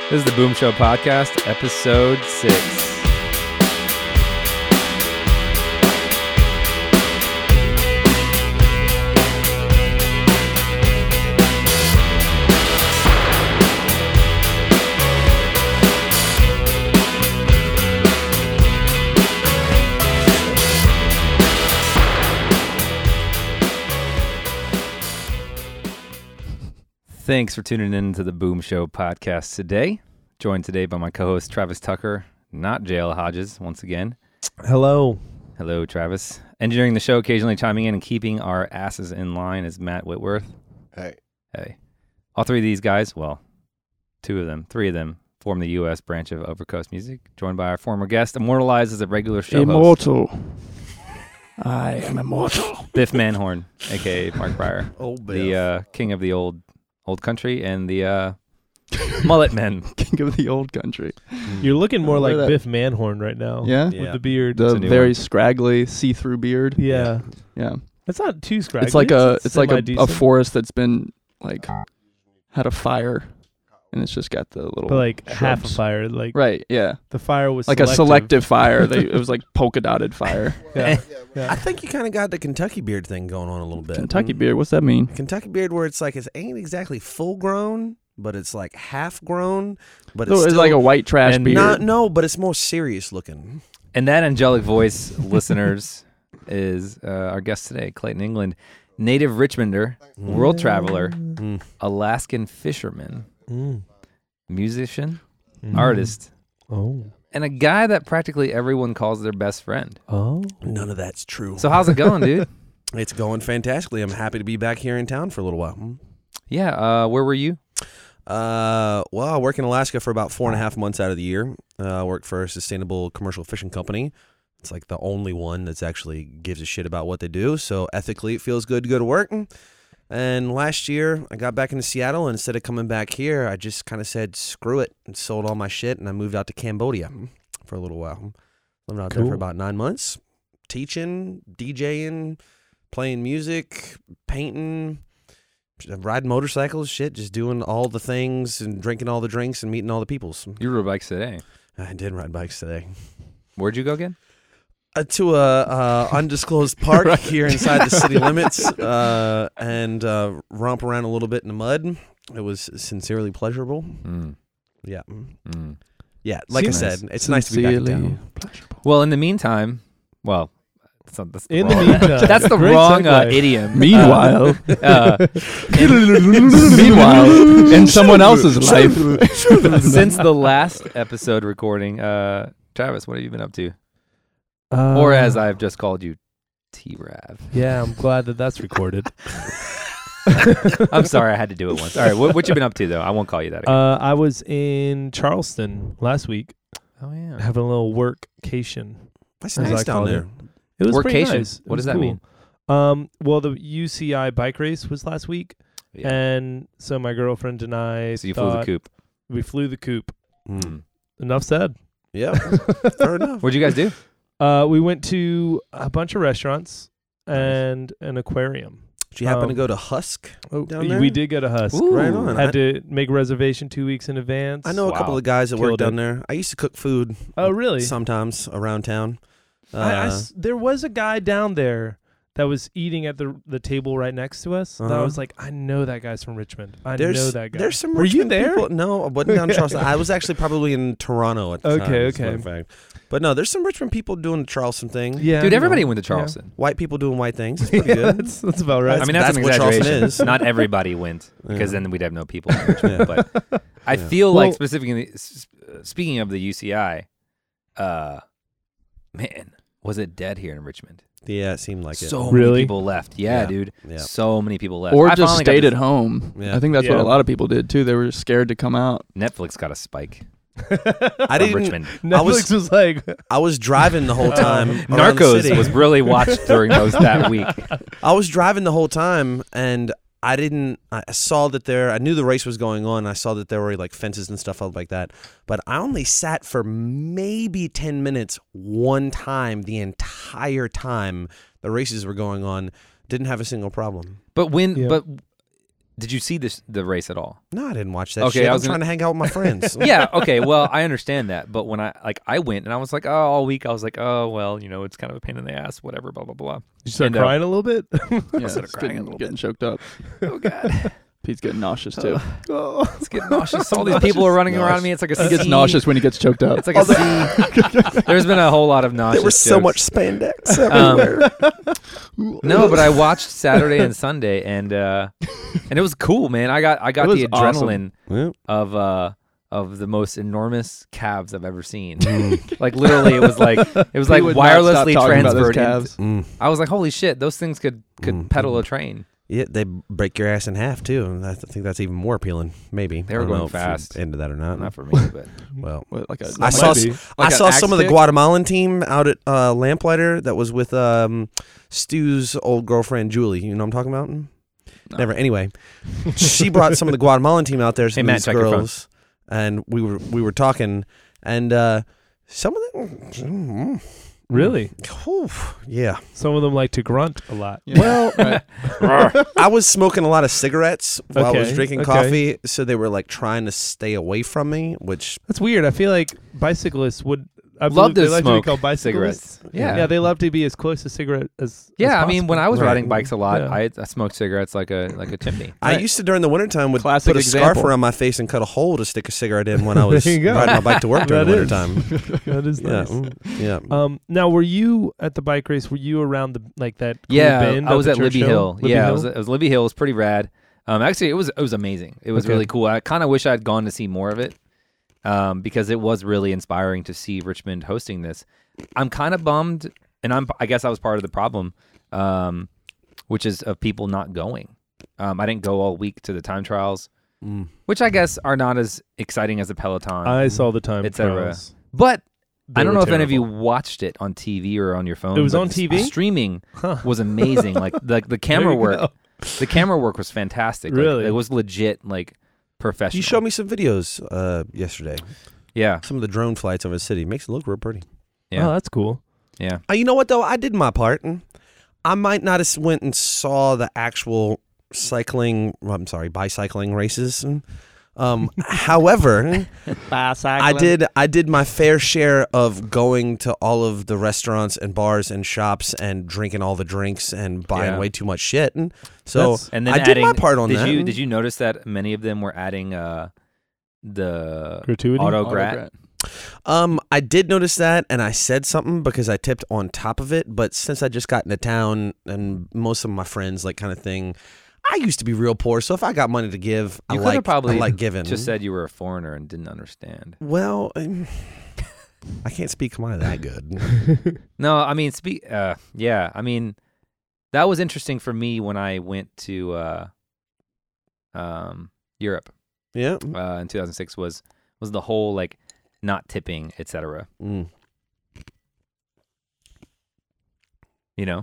This is the Boom Show Podcast, episode 6. Thanks for tuning in to the Boom Show Podcast today. Joined today by my co-host Travis Tucker, not JL Hodges, once again. Hello. Hello, Travis. Engineering the show, occasionally chiming in and keeping our asses in line is Matt Whitworth. Hey. All three of these guys, well, three of them, form the U.S. branch of Overcoast Music, joined by our former guest, immortalized as a regular show host. Immortal. I am immortal. Biff Manhorn, a.k.a. Mark Breyer. Old Biff. The king of the old country and the mullet men. King of the old country. You're looking more like that. Biff Manhorn right now. Yeah? With the beard. The a new very one. scraggly see-through beard. Yeah. Yeah. It's not too scraggly. It's like a semi-decent. forest that's been had a fire and it's just got the little But like half a shrubs. fire. Like Right, yeah. the fire was Like a selective fire. It was like polka dotted fire. Yeah. I think you kind of got the Kentucky beard thing going on a little bit. Kentucky beard, what's that mean? Kentucky beard, where it's like it ain't exactly full grown, but it's like half grown. But So it's it's still like a white trash and beard. but it's more serious looking. And that angelic voice, listeners, is our guest today, Clayton England, native Richmonder, world traveler, Alaskan fisherman, musician, artist, Oh. and a guy that practically everyone calls their best friend. Oh. None of that's true. So how's it going, dude? It's going fantastically. I'm happy to be back here in town for a little while. Yeah, where were you? Well, I work in Alaska for about 4.5 months out of the year. I work for a sustainable commercial fishing company. It's like the only one that's actually gives a shit about what they do. So ethically, it feels good to go to work. And last year, I got back into Seattle, and instead of coming back here, I just kind of said, screw it, and sold all my shit, and I moved out to Cambodia for a little while. Lived out there for about 9 months, teaching, DJing, playing music, painting, riding motorcycles, shit, just doing all the things and drinking all the drinks and meeting all the peoples. You rode bikes today. I did ride bikes today. Where'd you go again? To a undisclosed park here inside the city limits, and romp around a little bit in the mud. It was sincerely pleasurable. Yeah. Yeah, like I said, it's nice to be back in town. Well, in the meantime, that's In the the wrong- meantime. that's the Great wrong segue. idiom. Meanwhile, Meanwhile, in someone else's life. since the last episode recording, Travis, what have you been up to? Or as I've just called you, T-Rav. Yeah, I'm glad that that's recorded. I'm sorry, I had to do it once. All right, what you been up to, though? I won't call you that again. I was in Charleston last week Oh, yeah. having a little workcation. That's As nice I down called there. It was pretty Workcation? nice. It What was does that cool. mean? Well, the UCI bike race was last week, Yeah. and so my girlfriend and I So you flew the thought coop. we flew the coop. Mm. Enough said. Yeah, fair enough. What'd you guys do? We went to a bunch of restaurants and an aquarium. Did you happen to go to Husk? Down there? We did go to Husk. Ooh. Right on. Had to make a reservation 2 weeks in advance. I know a couple of guys that work Killed down it. there. I used to cook food. Oh, really? Sometimes around town. There was a guy down there that was eating at the table right next to us. That I was like, I know that guy's from Richmond. I know that guy. There's some Were you Richmond there? people- No, I wasn't down in Charleston. I was actually probably in Toronto at the time. Okay, as a matter of fact. But no, there's some Richmond people doing the Charleston thing. Yeah, Dude, you everybody know. went to Charleston. White people doing white things. It's pretty good. That's about right. I mean, that's an what Charleston exaggeration. is. Not everybody went, because then we'd have no people in Richmond. Yeah. But I Yeah. feel like, Well- specifically, speaking of the UCI, man, was it dead here in Richmond? Yeah, it seemed like it. So Really? many people left. Yeah, Yeah. dude. Yeah. So many people left. Or I just finally got stayed to- at home. Yeah. I think that's what Yeah. a lot of people did too. They were scared to come out. Netflix got a spike. I from didn't. Richmond. Netflix was like, I was driving the whole time. around the Narcos city. was really watched during that week. I was driving the whole time, and I saw that I knew the race was going on. I saw that there were like fences and stuff like that. But I only sat for maybe 10 minutes one time the entire time the races were going on. Didn't have a single problem. But Yeah. Did you see the race at all? No, I didn't watch that Okay, shit. I I was was trying to hang out with my friends. Yeah, okay. Well, I understand that, but when I went and I was like, oh, all week I was like, oh, well, it's kind of a pain in the ass, whatever, blah blah blah. You start And, crying a little bit. Yeah, started it's crying a little getting choked up. Oh God, Pete's getting nauseous too. it's getting nauseous. All these people are running around me. It's like a He gets sea. nauseous when he gets choked up. It's like a sea. There's been a whole lot of nauseous. There was so jokes. much spandex everywhere. No, but I watched Saturday and Sunday, and it was cool, man. I got It was the adrenaline Yeah. of the most enormous calves I've ever seen. Like literally, it was like He would not stop wirelessly talking about those transferred. calves. I was like, holy shit, those things could pedal a train. Yeah, they break your ass in half too. And I think that's even more appealing. Maybe They were I don't going know if you're fast. into that or not. Not for me, but Well, What, like a, I That saw might be. I saw some of the stick? Guatemalan team out at Lamplighter that was with Stu's old girlfriend Julie. You know what I'm talking about? No. Never. Anyway, she brought some of the Guatemalan team out there. Some Hey, of Matt, these check your phone. girls, and we were talking, and some of them. Really? Whew, yeah. Some of them like to grunt a lot. Yeah. Well, Right. I was smoking a lot of cigarettes while I was Okay, drinking okay. coffee, so they were like trying to stay away from me, which That's weird. I feel like bicyclists would Love to they like smoke to be called bicyclists. cigarettes. Yeah. Yeah, they love to be as close to cigarette as Yeah, as I mean, when possible. I was Right. riding bikes a lot, Yeah. I smoked cigarettes like a chimney. I used to during the wintertime would Classic put a scarf example. around my face and cut a hole to stick a cigarette in when I was There you go. riding my bike to work during the That is. wintertime. That is Yeah, nice. yeah. Now, were you at the bike race? Were you around the that? Cool Yeah, bend I was up at Church Libby Hill. Libby Yeah, Hill? it was Libby Hill. It was pretty rad. Actually, it was amazing. It was Okay. really cool. I kind of wish I'd gone to see more of it, because it was really inspiring to see Richmond hosting this. I'm kind of bummed, and I guess I was part of the problem, which is of people not going. I didn't go all week to the time trials, which I guess are not as exciting as the Peloton. I saw the time Et cetera. trials. But They I don't were know if any of you terrible. watched it on TV or on your phone. It was but on TV? Streaming Huh. was amazing. Like the camera There you work. go. The camera work was fantastic. Like, Really? it was legit, like professional. You showed me some videos yesterday. Yeah, Some of the drone flights over the city. Makes it look real pretty. yeah, Oh, that's cool. yeah. You know what though? I did my part. I might not have went and saw the actual bicycling races. However, I did my fair share of going to all of the restaurants and bars and shops and drinking all the drinks and buying Yeah. way too much shit. And so That's- And then I did my adding- part on that. Did you notice that many of them were adding the Gratuity. autograt? I did notice that, and I said something because I tipped on top of it. But since I just got into town, and most of my friends like kind of thing, I used to be real poor. So if I got money to give, You I could have probably like giving. just said you were a foreigner and didn't understand. Well, I can't speak Khmer that good. No, I mean, yeah, I mean, that was interesting for me when I went to Europe Yeah. in 2006. Was the whole like not tipping, etc. Mm. You know.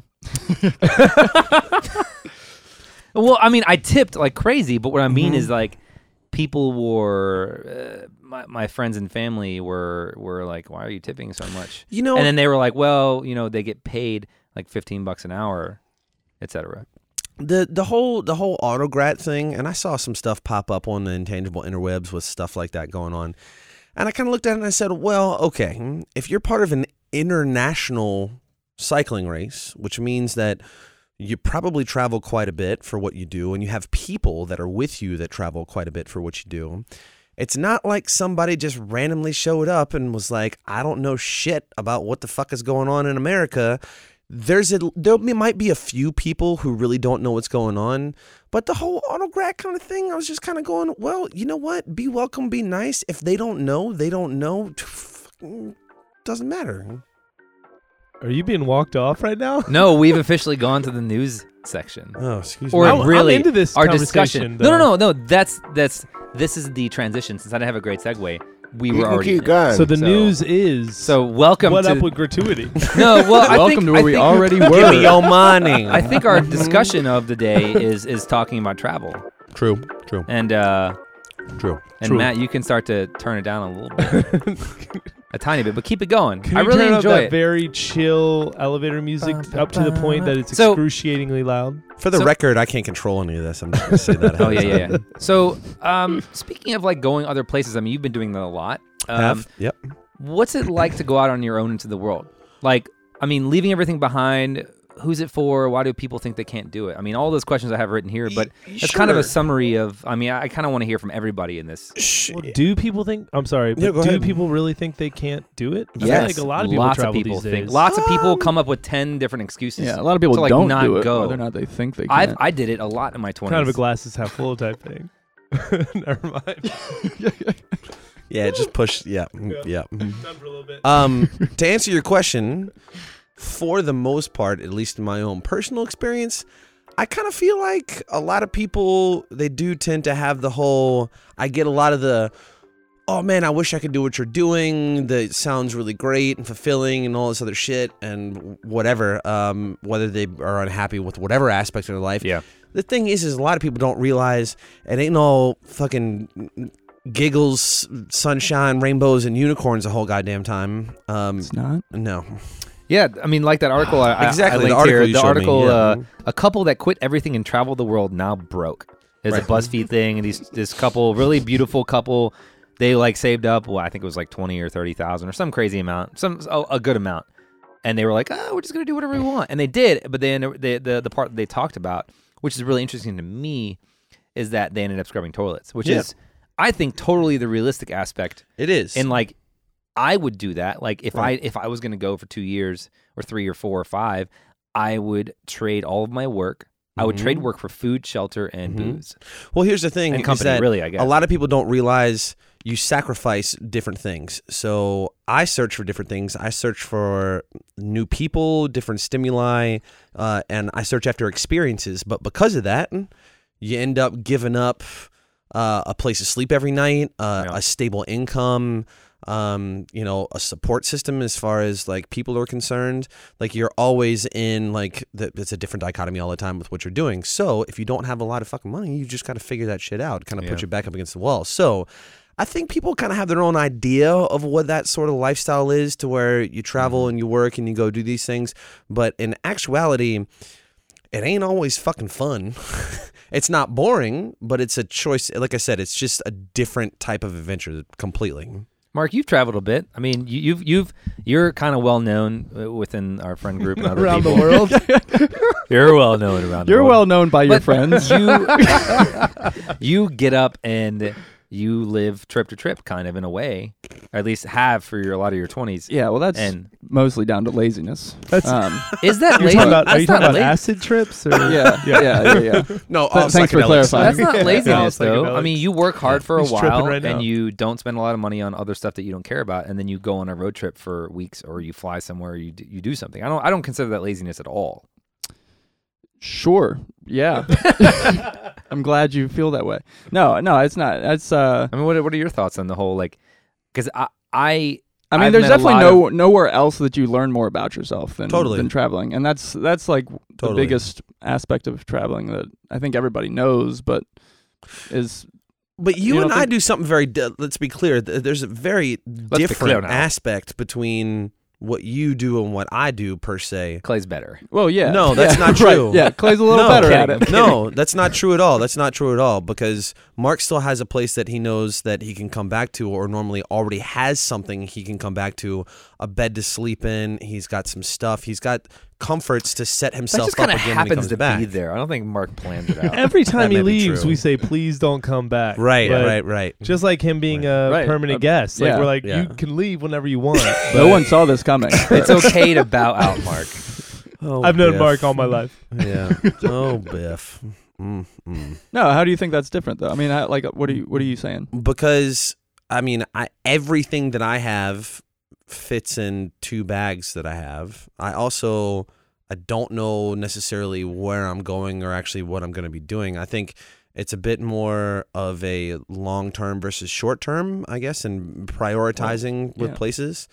Well, I mean, I tipped like crazy, but what I mean is like people were my friends and family were like, "Why are you tipping so much?" You know, And then they were like, "Well, they get paid like $15 an hour, etc." the whole autograt thing, and I saw some stuff pop up on the intangible interwebs with stuff like that going on, and I kind of looked at it and I said, well, okay, if you're part of an international cycling race, which means that you probably travel quite a bit for what you do, and you have people that are with you that travel quite a bit for what you do. It's not like somebody just randomly showed up and was like, I don't know shit about what the fuck is going on in America. There might be a few people who really don't know what's going on, but the whole autograt kind of thing, I was just kind of going, well, you know what? Be welcome, be nice. If they don't know, they don't know. Doesn't matter. Are you being walked off right now? No, we've officially gone to the news section. Oh, excuse Or me. I'm really, into this our conversation, discussion. though. No. This is the transition. Since I didn't have a great segue, we were already. keep going. So the So- news is. So welcome what to. up with gratuity? No, well, I Welcome think, to where we already Give me were. your money. I think our discussion of the day is talking about travel, True. and True. Matt, you can start to turn it down a little bit. a tiny bit, but keep it going. Can I you really turn up enjoy that it. very chill elevator music up to the point that it's So- excruciatingly loud? For the So- record, I can't control any of this. I'm just gonna say that. Oh yeah. So, speaking of like going other places, I mean, you've been doing that a lot. Yep. What's it like to go out on your own into the world? Like, I mean, leaving everything behind. Who's it for? Why do people think they can't do it? I mean, all those questions I have written here, but it's kind of a summary of. I mean, I kind of want to hear from everybody in this. Well, do people think? I'm sorry, Yeah, but go do ahead. people really think they can't do it? I feel Yes, like a lot of people lots travel of people these think. days. Lots of people come up with 10 different excuses. Yeah, a lot of people to, like, don't not do it, go. whether or not they think they can. I did it a lot in my 20s. Kind of a glasses half full type thing. Never mind. Yeah, just push. Yeah. Done for a little bit. To answer your question, for the most part, at least in my own personal experience, I kind of feel like a lot of people, they do tend to have the whole, I get a lot of the, oh man, I wish I could do what you're doing. That sounds really great and fulfilling and all this other shit and whatever, whether they are unhappy with whatever aspect of their life. Yeah. The thing is a lot of people don't realize it ain't all fucking giggles, sunshine, rainbows, and unicorns the whole goddamn time. It's not. No. Yeah, I mean, like that article I Exactly, I the linked here. article you The showed me, article, yeah. a couple that quit everything and traveled the world now broke. It's Right. a BuzzFeed thing, and this couple, really beautiful couple, they like saved up. Well, I think it was like 20 or 30,000 or some crazy amount, a good amount, and they were like, "Oh, we're just gonna do whatever we want," and they did. But then the part that they talked about, which is really interesting to me, is that they ended up scrubbing toilets, which Yeah. is, I think, totally the realistic aspect. It is. And like, I would do that. Like if Right. I was going to go for 2 years or 3 or 4 or 5, I would trade all of my work. I would trade work for food, shelter, and booze well, here's the thing. and is company. that Really, I guess. a lot of people don't realize you sacrifice different things. So I search for different things. I search for new people, different stimuli, and I search after experiences. But because of that, you end up giving up a place to sleep every night, a stable income, a support system as far as like people are concerned. Like you're always in like it's a different dichotomy all the time with what you're doing. So if you don't have a lot of fucking money, you just got to figure that shit out, kind of put your back up against the wall. So I think people kind of have their own idea of what that sort of lifestyle is, to where you travel and you work and you go do these things. But in actuality, it ain't always fucking fun. It's not boring, but it's a choice. Like I said, it's just a different type of adventure completely. Mark, you've traveled a bit. I mean, you're kind of well known within our friend group and other Around people. the world. You're well known around. You're the world. well known by your But friends. You get up and you live trip to trip, kind of in a way, or at least have for a lot of your 20s. Yeah, well, that's And mostly down to laziness. That's- is that You're lazy? talking about, are That's you talking not about lazy. acid trips? Or? Yeah. No, Thanks for psychedelics. clarifying. That's not Yeah. laziness, Yeah, though. I mean, you work hard for a He's tripping while, right now. and you don't spend a lot of money on other stuff that you don't care about, and then you go on a road trip for weeks, or you fly somewhere, you do something. I don't consider that laziness at all. Sure. Yeah. I'm glad you feel that way. No, it's not. That's I mean, what are your thoughts on the whole, like, because I mean, I've there's met a definitely lot nowhere else that you learn more about yourself than Totally. than traveling, and that's like the Totally. biggest aspect of traveling that I think everybody knows, but is But You you and don't I think- do something very. Let's be clear. There's a very be clear different now. aspect between what you do and what I do, per se. Clay's better. well, yeah. No, that's Yeah, not right. true. Yeah, Clay's a little No, better kidding. at it. No, that's not true at all. That's not true at all, because Mark still has a place that he knows that he can come back to, or normally already has something he can come back to, a bed to sleep in. He's got some stuff. He's got comforts to set That himself just up kind of again when he happens comes to back. be there. I don't think Mark planned it out. Every time That he may be leaves, true. we say, please don't come back. Right, But right. Just like him being a Right. permanent guest. Like yeah. we're like, Yeah. you can leave whenever you want. No one saw this coming. It's okay to bow out, Mark. Oh, I've known Biff. Mark all my life. Yeah. Oh, Biff. Mm. No, how do you think that's different though? I mean, what are you saying? Because I mean, everything that I have fits in 2 bags that I have. I don't know necessarily where I'm going or actually what I'm going to be doing. I think it's a bit more of a long-term versus short-term, I guess, and prioritizing with yeah. places.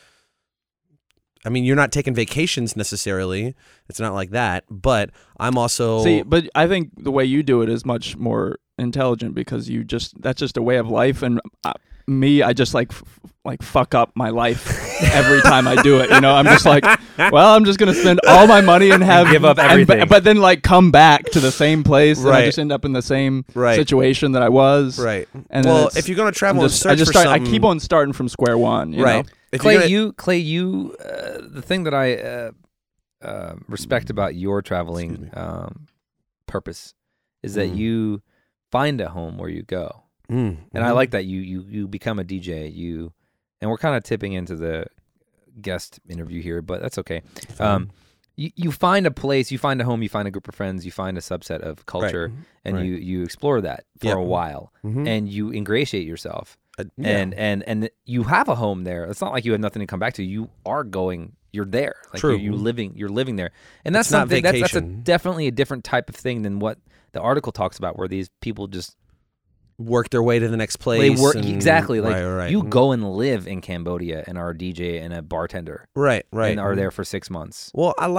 I mean, you're not taking vacations necessarily. It's not like that. But I'm also... See, but I think the way you do it is much more intelligent because that's just a way of life, and I just like fuck up my life every time I do it. You know, I'm just like, well, I'm just gonna spend all my money and give up everything. but then like come back to the same place, and I Right. just end up in the same Right. situation that I was. Right. And well, then if you're gonna travel I and search for I something, keep on starting from square one. You right. know? If Clay, you're gonna- you, the thing that I respect about your Excuse traveling me. purpose is that Mm. you find a home where you go, Mm, and I mhm. like that you become a DJ. And we're kind of tipping into the guest interview here, but that's okay. You find a place, you find a home, you find a group of friends, you find a subset of culture, and Right. you explore that for Yep. a while, Mhm. and you ingratiate yourself. Yeah. And you have a home there. It's not like you have nothing to come back to. You are going. You're there. Like True. You're living there. And that's It's not something that's vacation. definitely a different type of thing than what the article talks about, where these people just work their way to the next place. they work and- exactly like right. you go and live in Cambodia and are a DJ and a bartender Right. and are there for 6 months. Well, I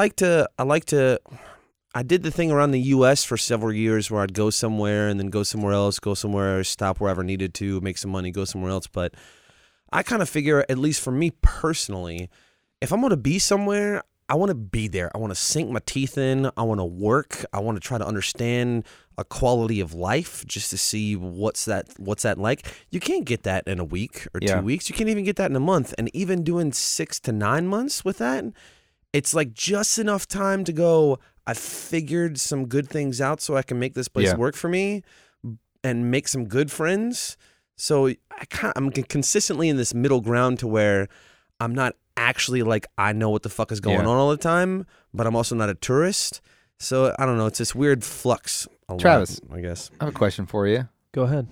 did the thing around the U.S. for several years where I'd go somewhere and then go somewhere else, go somewhere, stop wherever needed to, make some money, go somewhere else. But I kind of figure, at least for me personally, if I'm going to be somewhere, I want to be there. I want to sink my teeth in. I want to work. I want to try to understand a quality of life just to see what's that like. You can't get that in a week or Yeah. 2 weeks. You can't even get that in a month. And even doing 6 to 9 months with that, it's like just enough time to go, I figured some good things out so I can make this place Yeah. work for me and make some good friends. So I'm consistently in this middle ground to where I'm not actually like I know what the fuck is going Yeah. on all the time, but I'm also not a tourist. So I don't know. It's this weird flux. Travis. I guess. I have a question for you. Go ahead.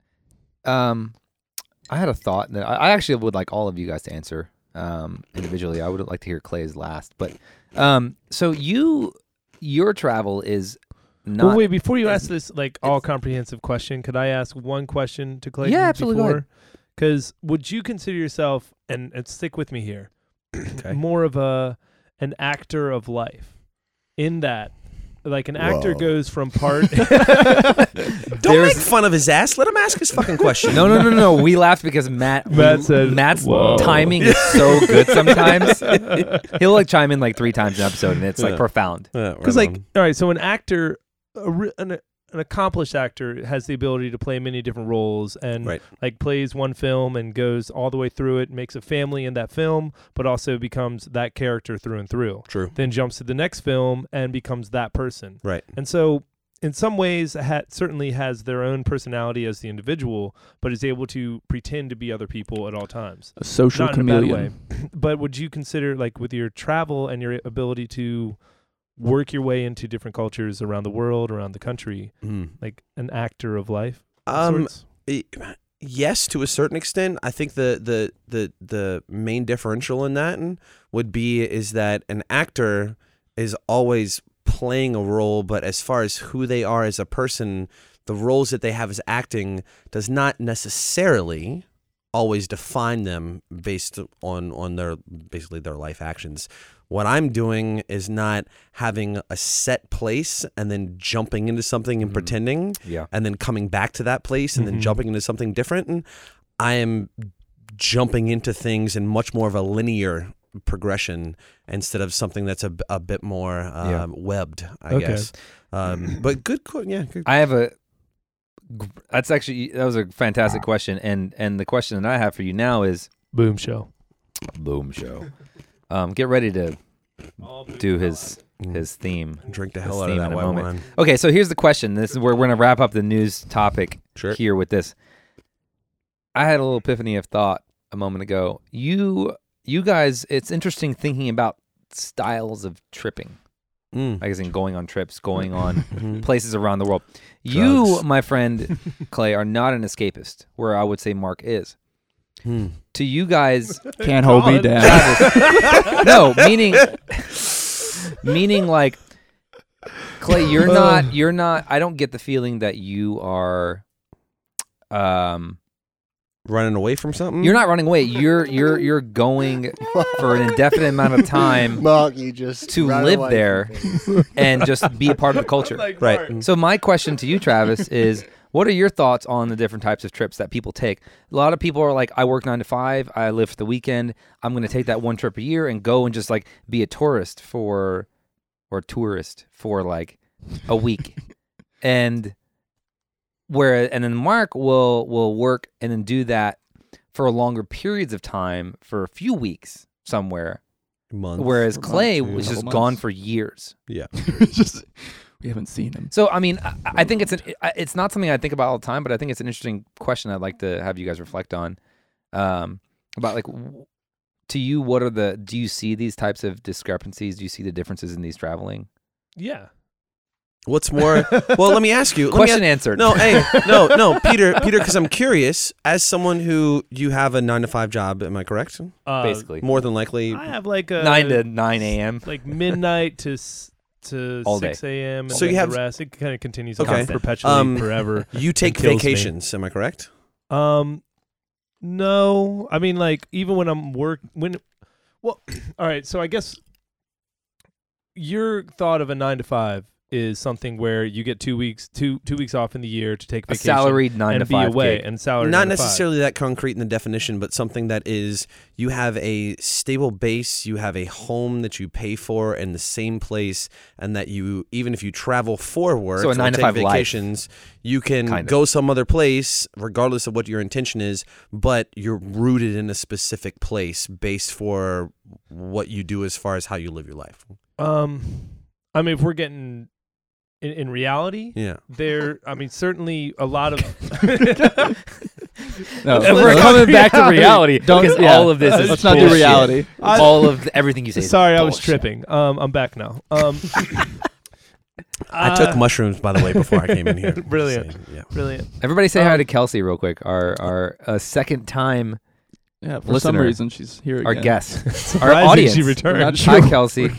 I had a thought that I actually would like all of you guys to answer individually. I would like to hear Clay's last, but so your travel is not. Well, wait, before you ask this like all comprehensive question, could I ask one question to Clayton? Yeah, absolutely, go ahead. Because would you consider yourself, and stick with me here, Okay. more of an actor of life? In that, like an actor Whoa. goes from part. Don't make fun of his ass. Let him ask his fucking question. No. We laughed because Matt said, Matt's "Whoa." timing is so good sometimes. He'll like chime in like 3 times an episode, and it's like Yeah. profound. Because like, all right, so an actor, an accomplished actor has the ability to play many different roles and Right. like plays one film and goes all the way through it, makes a family in that film, but also becomes that character through and through. True. Then jumps to the next film and becomes that person. Right. And so in some ways certainly has their own personality as the individual, but is able to pretend to be other people at all times. A social Not in a bad chameleon. way. But would you consider, like, with your travel and your ability to work your way into different cultures around the world, around the country, like an actor of life? sorts? Yes, to a certain extent. I think the main differential in that would be is that an actor is always playing a role, but as far as who they are as a person, the roles that they have as acting does not necessarily always define them based on their basically their life actions. What I'm doing is not having a set place and then jumping into something and pretending Yeah. and then coming back to that place and then jumping into something different. And I am jumping into things in much more of a linear progression instead of something that's a bit more webbed, I guess. But good. I have that was a fantastic question, and the question that I have for you now is Boom show. Boom show. Get ready to do his theme. Drink the his hell out of theme that in a white moment. wine. Okay, so here's the question. This is where we're gonna wrap up the news topic here with this. I had a little epiphany of thought a moment ago. You guys, it's interesting thinking about styles of tripping. Like as in going on trips, going on places around the world. Drugs. You, my friend Clay, are not an escapist, where I would say Mark is. To you guys, Can't hold me down. no, meaning like Clay, you're not. I don't get the feeling that you are. Running away from something? You're not running away. You're going for an indefinite amount of time Mark, you just to ran live away there from things. and just be a part of the culture. Right. So my question to you, Travis, is What are your thoughts on the different types of trips that people take? A lot of people are like, I work 9 to 5. I live for the weekend. I'm going to take that one trip a year and go and just like be a tourist for like a week. And then Mark will work and then do that for longer periods of time for a few weeks somewhere. Months. Whereas Or Clay months, was couple just months. gone for years. Yeah. Just we haven't seen him. So I mean, I think it's not something I think about all the time, but I think it's an interesting question I'd like to have you guys reflect on, about like, to you, do you see these types of discrepancies? Do you see the differences in these traveling? Yeah. What's more? Well, let me ask you. Question answered. No, hey, no, Peter, because I'm curious. As someone who you have a 9 to 5 job, am I correct? Basically, More than likely. I have like a 9 to 9 a.m. like midnight to All day. 6 a.m. And So then you have- the rest. It kind of continues Okay. on perpetually forever. You take kills me. vacations, am I correct? No, I mean like even when I'm all right. So I guess your thought of a 9 to 5 is something where you get 2 weeks, two weeks off in the year to take A vacation, salaried 9 and to be 5 away, gig. and salary. Not necessarily that concrete in the definition, but something that is you have a stable base, you have a home that you pay for in the same place, and that you, even if you travel for work So a or 9 to take 5 life. vacations, you can Kind of. go some other place, regardless of what your intention is, but you're rooted in a specific place based for what you do as far as how you live your life. I mean, if we're getting in reality, Yeah. certainly a lot of. No, And we're coming back to reality. Don't- Because yeah. all of this is Let's not do bullshit. reality. All of everything you say. is Sorry, I was bullshit. tripping. I'm back now. I took mushrooms, by the way, before I came in here. Brilliant. Just saying, yeah. Brilliant. Everybody say hi to Kelsey real quick. Our second time Yeah, for some Listener. reason she's here again. our guest, our Surprising audience. she We're returned. not Hi sure. Kelsey.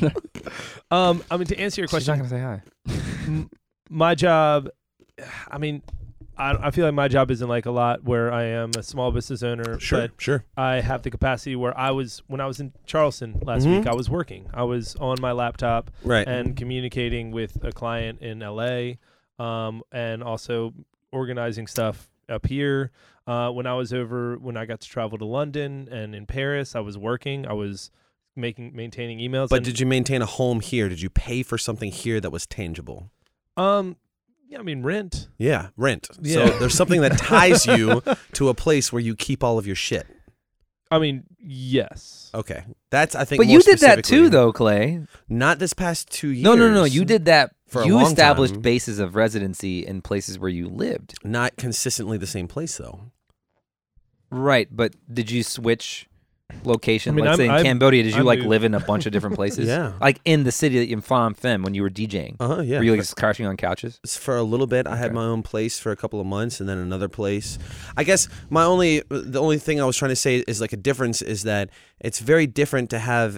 I mean, to answer your She's not question, gonna say hi. my job, I mean, I feel like my job isn't like a lot where I am a small business owner, Sure, but sure. I have the capacity where when I was in Charleston last Mhm. week, I was working. I was on my laptop Right. and communicating with a client in LA, and also organizing stuff up here. When I got to travel to London and in Paris, I was working. I was maintaining emails. But and, did you maintain a home here? Did you pay for something here that was tangible? yeah, I mean, rent. Yeah, rent. Yeah. So there's something that ties you to a place where you keep all of your shit. I mean, yes. Okay. That's, I think, But more you did that specifically- too, though, Clay. Not this past 2 years. No. You did that. For a You long established time. bases of residency in places where you lived. Not consistently the same place, though. Right, but did you switch location? I mean, Let's say in I'm- Cambodia, did you I'm like new. live in a bunch of different places? Yeah. Like in the city that in Phnom Penh when you were DJing. Yeah. Were you like just crashing on couches? For a little bit, I had Okay. my own place for a couple of months, and then another place. I guess the only thing I was trying to say is like a difference is that it's very different to have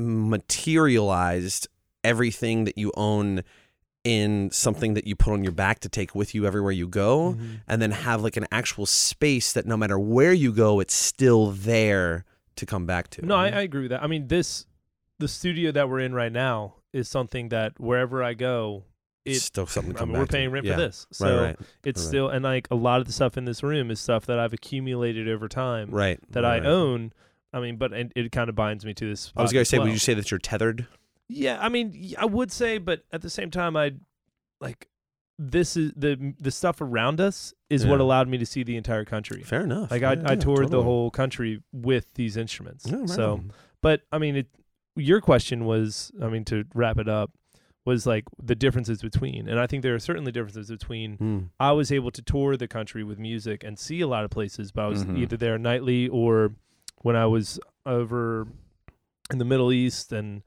materialized everything that you own in something that you put on your back to take with you everywhere you go, and then have like an actual space that no matter where you go, it's still there to come back to. No, I agree with that. I mean, the studio that we're in right now is something that wherever I go, it's still something to I come mean, back we're paying to. rent Yeah. for this. So right. it's right. still, and like a lot of the stuff in this room is stuff that I've accumulated over time Right. that right, I right. own. I mean, but it kind of binds me to this spot I was going to as say, well. would you say that you're tethered? Yeah, I mean, I would say, but at the same time, I'd like this is the stuff around us is what Yeah. allowed me to see the entire country. Fair enough. Like Yeah, I toured the totally. whole country with these instruments. Yeah, right So, on. but I mean, your question was, I mean, to wrap it up, was like the differences between, and I think there are certainly differences between. I was able to tour the country with music and see a lot of places, but I was Mhm. either there nightly or when I was over in the Middle East and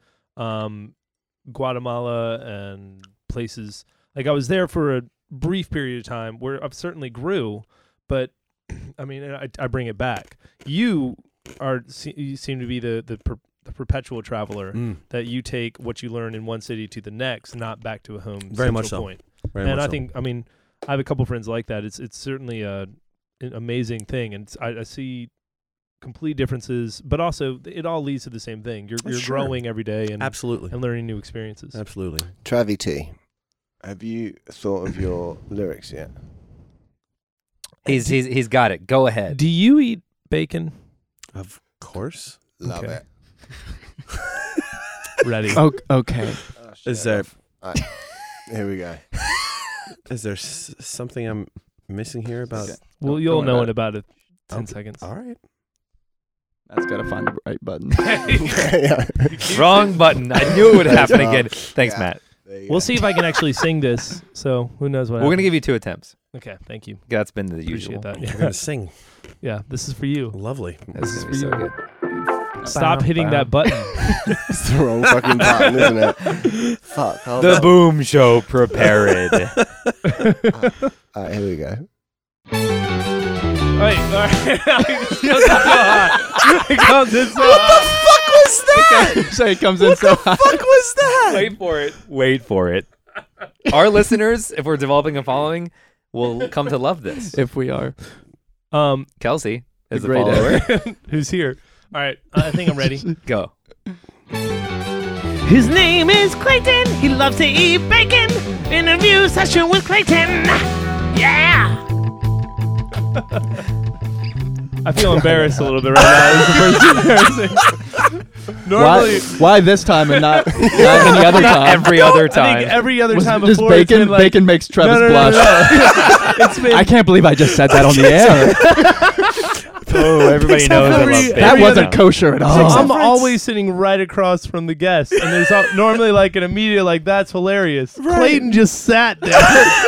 Guatemala and places. Like I was there for a brief period of time where I certainly grew, but I mean, and I bring it back. You seem to be the perpetual traveler, that you take what you learn in one city to the next, not back to a home. Very much central so. point. Very And much I so. think, I mean, I have a couple friends like that. It's certainly an amazing thing, and I see complete differences, but also it all leads to the same thing. You're Sure. growing every day and Absolutely. learning new experiences. Absolutely. Travie T, have you thought of your lyrics yet? He's got it. Go ahead. Do you eat bacon? Of course. Love Okay. it. Ready. Okay. Oh, shit. Is there Here we go. something I'm missing here about? Well, Don't you'll worry know about in about 10 Okay. seconds. All right. That's gotta find the right button. Yeah. Wrong button. I knew it would happen job. again. Thanks, Yeah. Matt. There you We'll go. see if I can actually sing this. So who knows what We're gonna happens. give you 2 attempts. Okay, thank you. That's been the Appreciate usual. that. You're Yeah. gonna sing. Yeah, this is for you. Lovely. This is for so you. good. Stop hitting that button. It's the wrong fucking button, isn't it? Fuck. Hold The on. Boom Show prepared. Alright, here we go. Wait, all right. It comes in so hot. Fuck was that? Say it comes in so high. Fuck was that? Wait for it. Wait for it. Our listeners, if we're developing a following, will come to love this. If we are. Kelsey is a Great follower. Who's here? All right, I think I'm ready. Go. His name is Clayton. He loves to eat bacon. Interview session with Clayton. Yeah. I feel embarrassed a little bit right now. This is the first embarrassing. Normally, Why this time and not any other Not time? every other I time. think every other Was time it just before it's bacon? been like, Bacon makes Travis no, blush. It's been I can't believe I just said that on the air. Oh, everybody knows I love bacon. That every wasn't other- kosher at all. I'm always sitting right across from the guest, and there's normally like an immediate like that's hilarious. Clayton just sat there.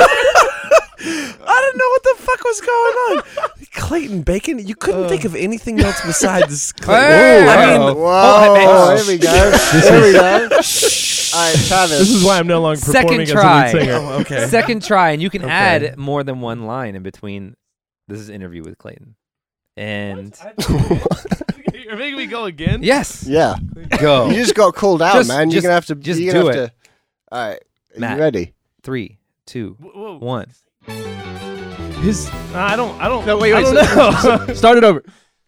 I didn't know what the fuck was going on. Clayton Bacon? You couldn't think of anything else besides Clayton. Hey! I I mean, mean, Whoa, here we go. Here we go. Alright, Travis. This is why I'm no longer performing Second try. as a lead singer. oh, okay. Second try, and you can Okay. add more than one line in between. This is interview with Clayton. And You're making me go again? yes, Yeah. go. You just got called out, Just- man. You're just- gonna have to. just you're gonna do have to. Alright. Are Matt. you ready? 3, 2, Whoa. 1. His, I don't. No, wait, I don't know. Start it over.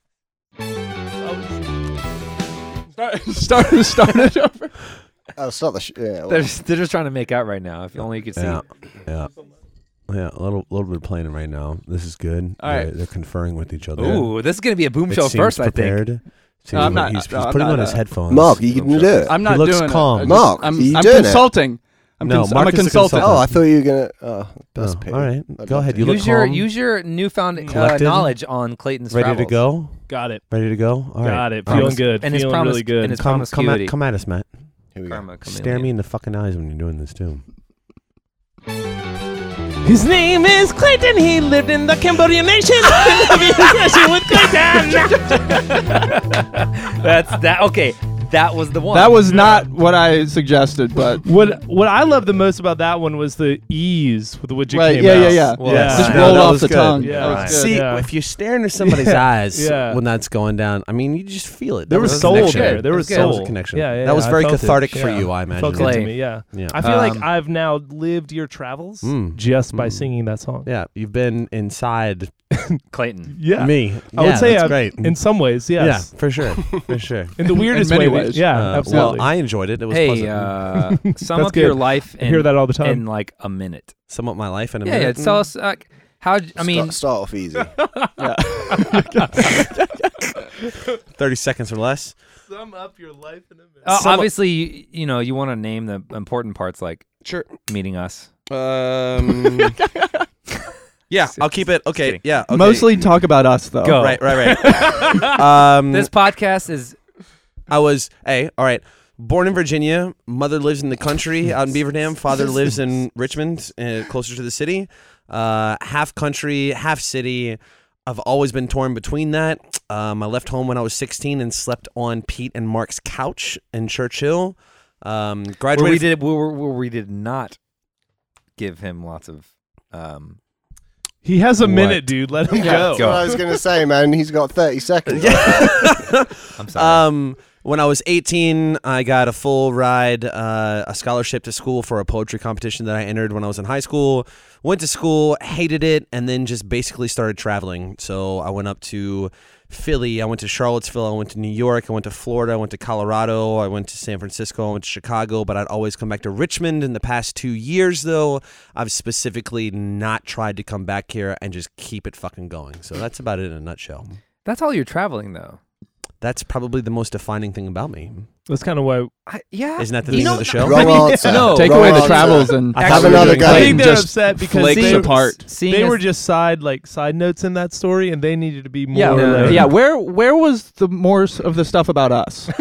Start it over. Oh, stop the. Yeah. well, They're just trying to make out right now. If only you could see. Yeah. Yeah. Yeah, a little bit of planning right now. This is good. All right. They're conferring with each other. Ooh, this is gonna be a boom It show seems first, I think. prepared. Seems I'm like not- he's no, I'm putting not, on his headphones. Mark, you can do it. I'm not looks doing calm. it. Mark, I'm you doing it? consulting. I'm No, I'm Mark a is the consultant. Oh, I thought you were gonna. Oh, that's Oh, pity. all right. I'd Go love ahead. to. You look calm. Use your newfound Collected. knowledge on Clayton's Ready to travels. go? Got it. Ready to go? All right. Got it. Promise- Feeling good. And his Feeling promise, really good. and his Come promiscuity. at us, Matt. Here we go. Karma Stare chameleon. me in the fucking eyes when you're doing this too. His name is Clayton. He lived in the Cambodian nation. Interview session with Clayton. That's that. Okay, that was the one. That was not what I suggested, but What I loved the most about that one was the ease with which it right, came yeah, out. yeah, yeah. Well, Yeah. Just No, rolled that off was the good. tongue. Yeah. That was Right. good. See, Yeah. if you're staring into somebody's eyes Yeah. when that's going down, I mean, you just feel it. There That was a soul connection. there. There That was was good. That soul. was a connection. Yeah, That was I very felt it. cathartic for Yeah. you, I imagine. Felt good Clay. to me. Yeah. Yeah. I feel like Um, I've now lived your travels Mm. just by Mm. singing that song. Yeah, you've been inside Clayton. Yeah. me. I would say that's I've- great. In some ways, yes. Yeah, for sure, for sure. In the weirdest many way. ways. Yeah, Well, absolutely. I enjoyed it. It was Hey, pleasant. sum That's up your good. life I hear that all the time. in like a minute. Sum up my life in a Yeah, minute. tell us how. I mean, start off easy. 30 seconds or less. Sum up your life in a minute. obviously, you want to name the important parts like Sure. meeting us. Yeah, I'll keep it. Okay, kidding. yeah. Okay. Mostly talk about us, though. Go. Right. This podcast is All right. Born in Virginia, mother lives in the country out in Beaver Dam. Father lives in Richmond, closer to the city. Half country, half city. I've always been torn between that. I left home when I was 16 and slept on Pete and Mark's couch in Churchill. Graduated. where we did not give him lots of. He has a What? minute, dude. Let him That's go. what I was gonna say, man. He's got 30 seconds. I'm sorry. When I was 18, I got a full ride, a scholarship to school for a poetry competition that I entered when I was in high school. Went to school, hated it, and then just basically started traveling. So I went up to Philly, I went to Charlottesville, I went to New York, I went to Florida, I went to Colorado, I went to San Francisco, I went to Chicago, but I'd always come back to Richmond. In the past 2 years, though, I've specifically not tried to come back here and just keep it fucking going. So that's about it in a nutshell. That's all you're traveling, though. That's probably the most defining thing about me. That's kind of why. Yeah. Isn't that the name of the show? Wrong answer. No. Take Wrong away the answer. travels and I have another I guy. think they're just upset because flakes they apart. Seeing They as- were just side notes in that story, and they needed to be more. Yeah, No. like- yeah. Where was the more of the stuff about us?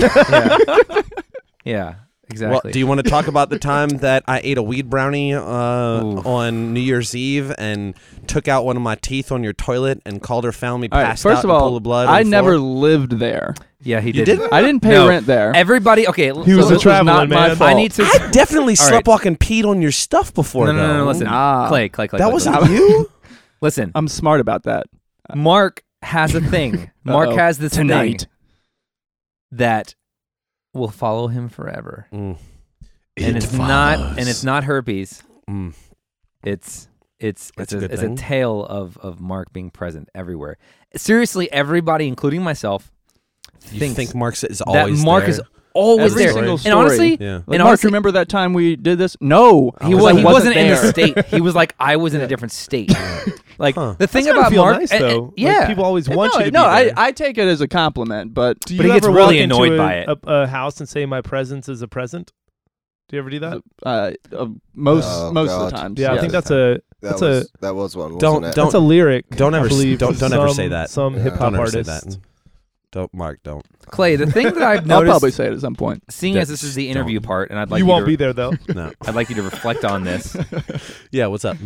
Yeah, exactly. Well, do you want to talk about the time that I ate a weed brownie Ooh. on New Year's Eve and took out one of my teeth on your toilet and Calder found me All right, passed first out of in a pool all, of blood? on I the never floor? lived there. Yeah, he You didn't. didn't? I didn't pay No. rent there. Everybody, okay. He was so a this was traveling not my man. fault. I need to. I definitely All right. sleptwalk and peed on your stuff before. No, no, no, though. listen. Nah. Clay. That Clay. wasn't you? Listen, I'm smart about that. Mark has a thing. Mark Uh-oh. has this Tonight. thing that will follow him forever. Mm. And it's not herpes. Mm. It's That's a good a thing. tale of Mark being present everywhere. Seriously, everybody, including myself, You thinks think Mark is that always Mark there? is always Every there. single And story. honestly, Yeah. Like, and Mark, honestly, remember that time we did this? No, he I wasn't in there. the state. He was like, I was in a different state. Like Huh. the thing That's gotta about feel Mark, nice, and- though. Like, yeah, people always want you to No, be there. I take it as a compliment, but Do But you he gets ever really walk into annoyed by it. A house and say my presence is a present? Do you ever do that? most Oh, of God. the times. Yeah, I yes. think that's That was one. Don't- Wasn't it? don't- that's a lyric. Don't ever I believe don't from ever say that. Some Yeah. hip hop Don't ever say artists. that. Don't, Mark. Don't. Clay. The thing that I've I'll noticed, probably say it at some point. seeing as this is the interview part, and I'd like You you won't to, be there though. No. I'd like you to reflect on this. Yeah. What's up?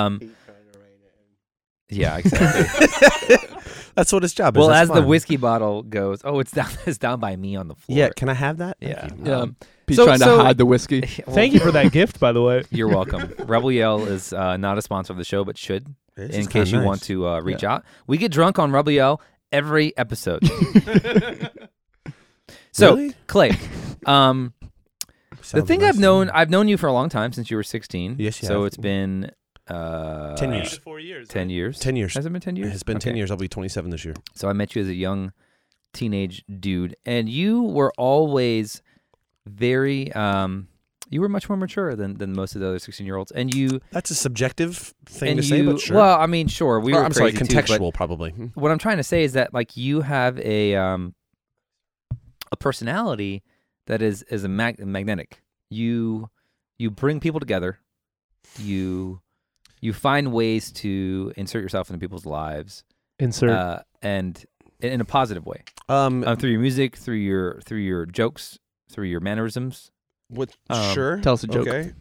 Yeah, exactly. That's what his job is. Well, That's as the fine. whiskey bottle goes, oh, it's down by me on the floor. Yeah. Can I have that? Yeah. Thank you. Yeah. He's So- trying to so- hide the whiskey. Well, Thank you for that gift, by the way. You're welcome. Rebel Yell is not a sponsor of the show, but should, This in is case kinda you nice. want to reach out. We get drunk on Rebel Yell every episode. So, Really? Clay, the Sounds thing nice. I've known you for a long time, since you were 16. Yes, you So have. it's been 10 years. 4 years. 10 years. 10 years. Has it been 10 years? It's been 10 Okay. years. I'll be 27 this year. So I met you as a young teenage dude, and you were always very you were much more mature than most of the other 16-year-olds, and you That's a subjective thing and to say, you but sure. well, I mean, sure, we Or, were I'm sorry, crazy too, but contextual probably. what I'm trying to say is that like you have a personality that is a magnetic. You bring people together. You find ways to insert yourself into people's lives, Insert. and in a positive way. Through your music, through your jokes, through your mannerisms. What? Um, Sure. Tell us a joke. Okay.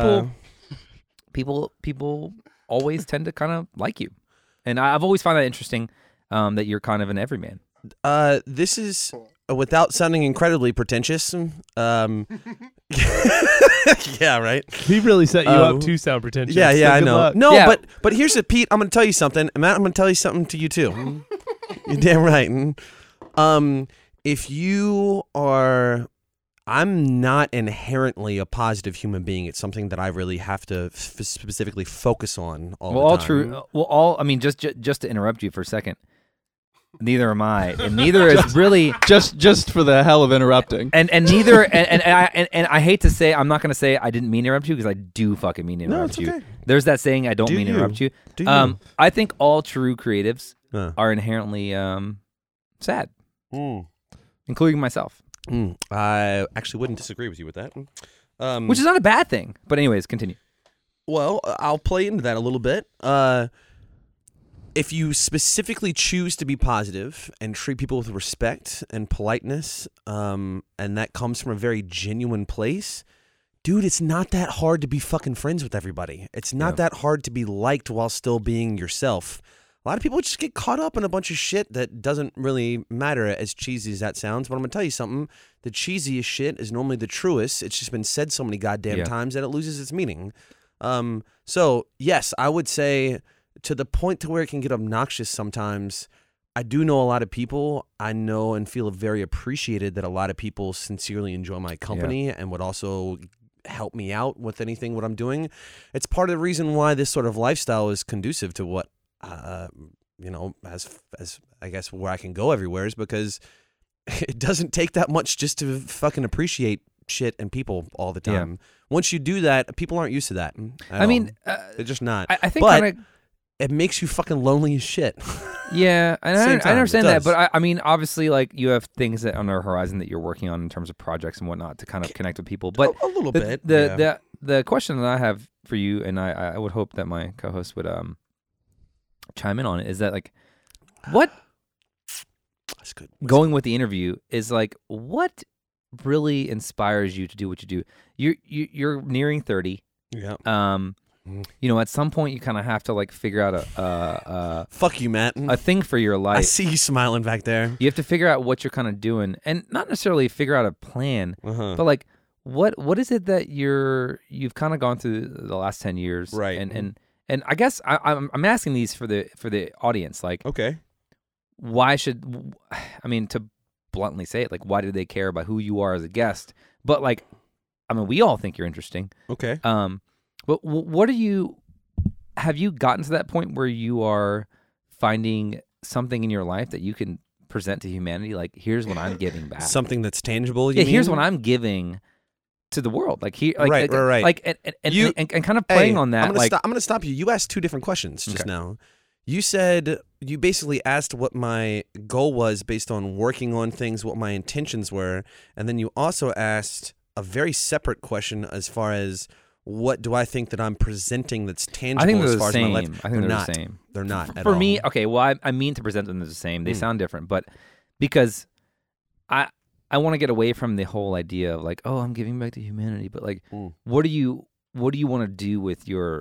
People always tend to kind of like you, and I've always found that interesting. That you're kind of an everyman. This is without sounding incredibly pretentious. Yeah, right. He really set you up to sound pretentious. Yeah, so I good know. luck. No, Yeah. but here's it, Pete. I'm going to tell you something. Matt, I'm going to tell you something to you too. You're damn right. If you are, I'm not inherently a positive human being. It's something that I really have to specifically focus on all the time. All true. Well, all I mean, just to interrupt you for a second. Neither am I, and neither is really. Just for the hell of interrupting. And neither and I hate to say, I'm not going to say I didn't mean to interrupt you, because I do fucking mean to No, interrupt it's you. okay. There's that saying, I don't Do mean to you? interrupt you. Do you? I think all true creatives Uh. are inherently sad, Mm. including myself, I actually wouldn't disagree with you with that. which is not a bad thing. But anyways, continue. Well, I'll play into that a little bit. If you specifically choose to be positive and treat people with respect and politeness, and that comes from a very genuine place, dude, it's not that hard to be fucking friends with everybody. It's not that hard to be liked while still being yourself. A lot of people just get caught up in a bunch of shit that doesn't really matter, as cheesy as that sounds. But I'm going to tell you something. The cheesiest shit is normally the truest. It's just been said so many goddamn times that it loses its meaning. So, yes, I would say to the point to where it can get obnoxious sometimes, I do know a lot of people. I know and feel very appreciated that a lot of people sincerely enjoy my company and would also help me out with anything what I'm doing. It's part of the reason why this sort of lifestyle is conducive to what, as I guess where I can go everywhere, is because it doesn't take that much just to fucking appreciate shit and people all the time. Yeah. Once you do that, people aren't used to that. I mean, they're just not. I think But- kind of. It makes you fucking lonely as shit. Yeah, and Same I time, understand it that, does. but I mean, obviously, like you have things that on the horizon that you're working on in terms of projects and whatnot to kind of connect with people. But a little the, bit. the question that I have for you, and I would hope that my co-host would chime in on it, is that like what That's good. going with the interview is like what really inspires you to do what you do. You're nearing 30. Yeah. At some point you kind of have to like figure out a Fuck you, Matt. thing for your life. I see you smiling back there. You have to figure out what you're kind of doing, and not necessarily figure out a plan, Uh-huh. but like what is it that you've kind of gone through the last 10 years, Right. And I guess I'm asking these for the audience, like Okay. why should to bluntly say it, like why do they care about who you are as a guest? But like, I mean, we all think you're interesting. Okay. But what have you gotten to that point where you are finding something in your life that you can present to humanity? Like, here's what I'm giving back. Something that's tangible. Yeah, You here's mean? what I'm giving to the world. Like here, like, Right, like, right. like and kind of playing Hey, on that. I'm gonna like, I'm going to stop you. You asked two different questions just Okay. now. You said you basically asked what my goal was based on working on things, what my intentions were, and then you also asked a very separate question as far as what do I think that I'm presenting that's tangible I think they're as the far same. as my life. I think they're not. the same. They're not at For all. me, okay. Well, I mean to present them as the same. They sound different, but because I want to get away from the whole idea of like, oh, I'm giving back to humanity. But like, what do you want to do with your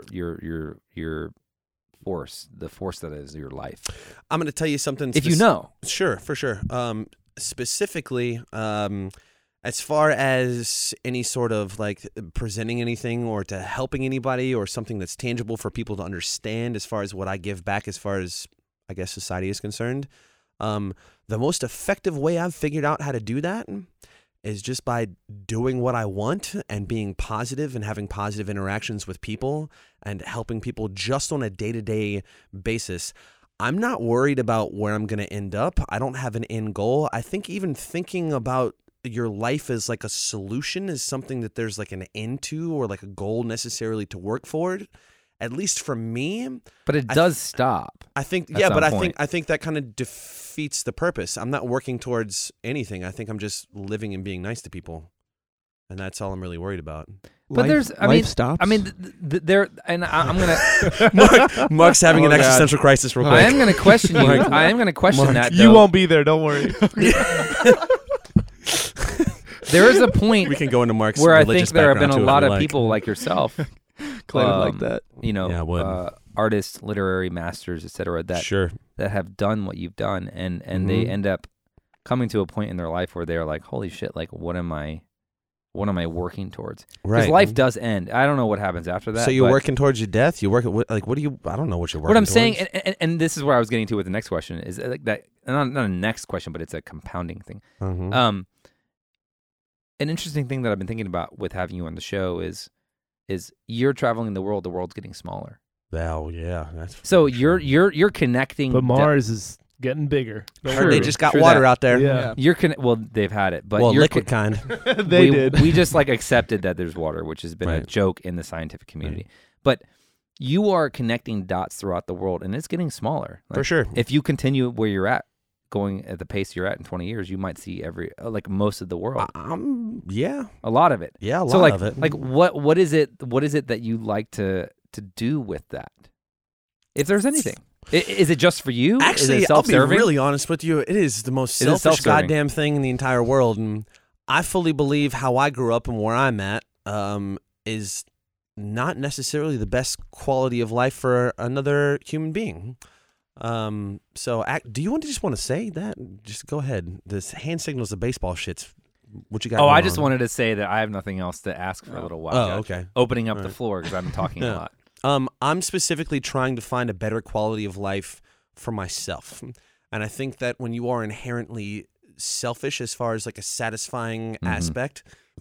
force, the force that is your life? I'm going to tell you something. If you know, Sure, for sure. Specifically, as far as any sort of like presenting anything or to helping anybody or something that's tangible for people to understand as far as what I give back as far as, I guess, society is concerned, the most effective way I've figured out how to do that is just by doing what I want and being positive and having positive interactions with people and helping people just on a day-to-day basis. I'm not worried about where I'm going to end up. I don't have an end goal. I think even thinking about your life as like a solution is something that there's like an end to or like a goal necessarily to work for. At least for me, but it does stop. I think at yeah, some but point. I think that kind of defeats the purpose. I'm not working towards anything. I think I'm just living and being nice to people, and that's all I'm really worried about. But there's, I life mean, stops. I mean, there, and I'm gonna, Mark's having Oh, an God. existential crisis real I quick. am gonna question you. Mark. I am gonna question that. You though. won't be there. Don't worry. There is a point We can go into Mark's where I religious think there have been background, a too, if lot you of like. people like yourself, Glad I like that. Yeah, I would. artists, literary masters, etc., that Sure. that have done what you've done, and Mhm. they end up coming to a point in their life where they're like, "Holy shit! Like, what am I working towards?" Because Right. life does end. I don't know what happens after that. So you're but working towards your death? You work like what do you? I don't know what you're working. What I'm saying, towards. and this is where I was getting to with the next question, is like that. Not a next question, but it's a compounding thing. Mhm. An interesting thing that I've been thinking about with having you on the show is you're traveling the world. The world's getting smaller. Oh yeah, that's So for sure. you're connecting. But Mars is getting bigger. Heard they just got true water that. out there. Yeah. Well, they've had it, but Well, you're liquid kind. They did. We just like accepted that there's water, which has been a Right. joke in the scientific community. But you are connecting dots throughout the world, and it's getting smaller. For Like, sure. If you continue where you're at, going at the pace you're at in 20 years, you might see like most of the world, Yeah, a lot of it. yeah, a lot So like, of it. like what is it that you like to do with that? If there's anything, is it just for you? Is Actually, it I'll be self-serving? really honest with you. It is the most Is it selfish self-serving? goddamn thing in the entire world, and I fully believe how I grew up and where I'm at is not necessarily the best quality of life for another human being. So, do you just want to say that? Just go ahead. This hand signals, the baseball shit's what you got. Oh, I going just on. wanted to say that I have nothing else to ask for a little while. Oh, Josh. okay. Opening up the Alright. floor because I've been talking a Yeah. lot. I'm specifically trying to find a better quality of life for myself. And I think that when you are inherently selfish as far as like a satisfying aspect,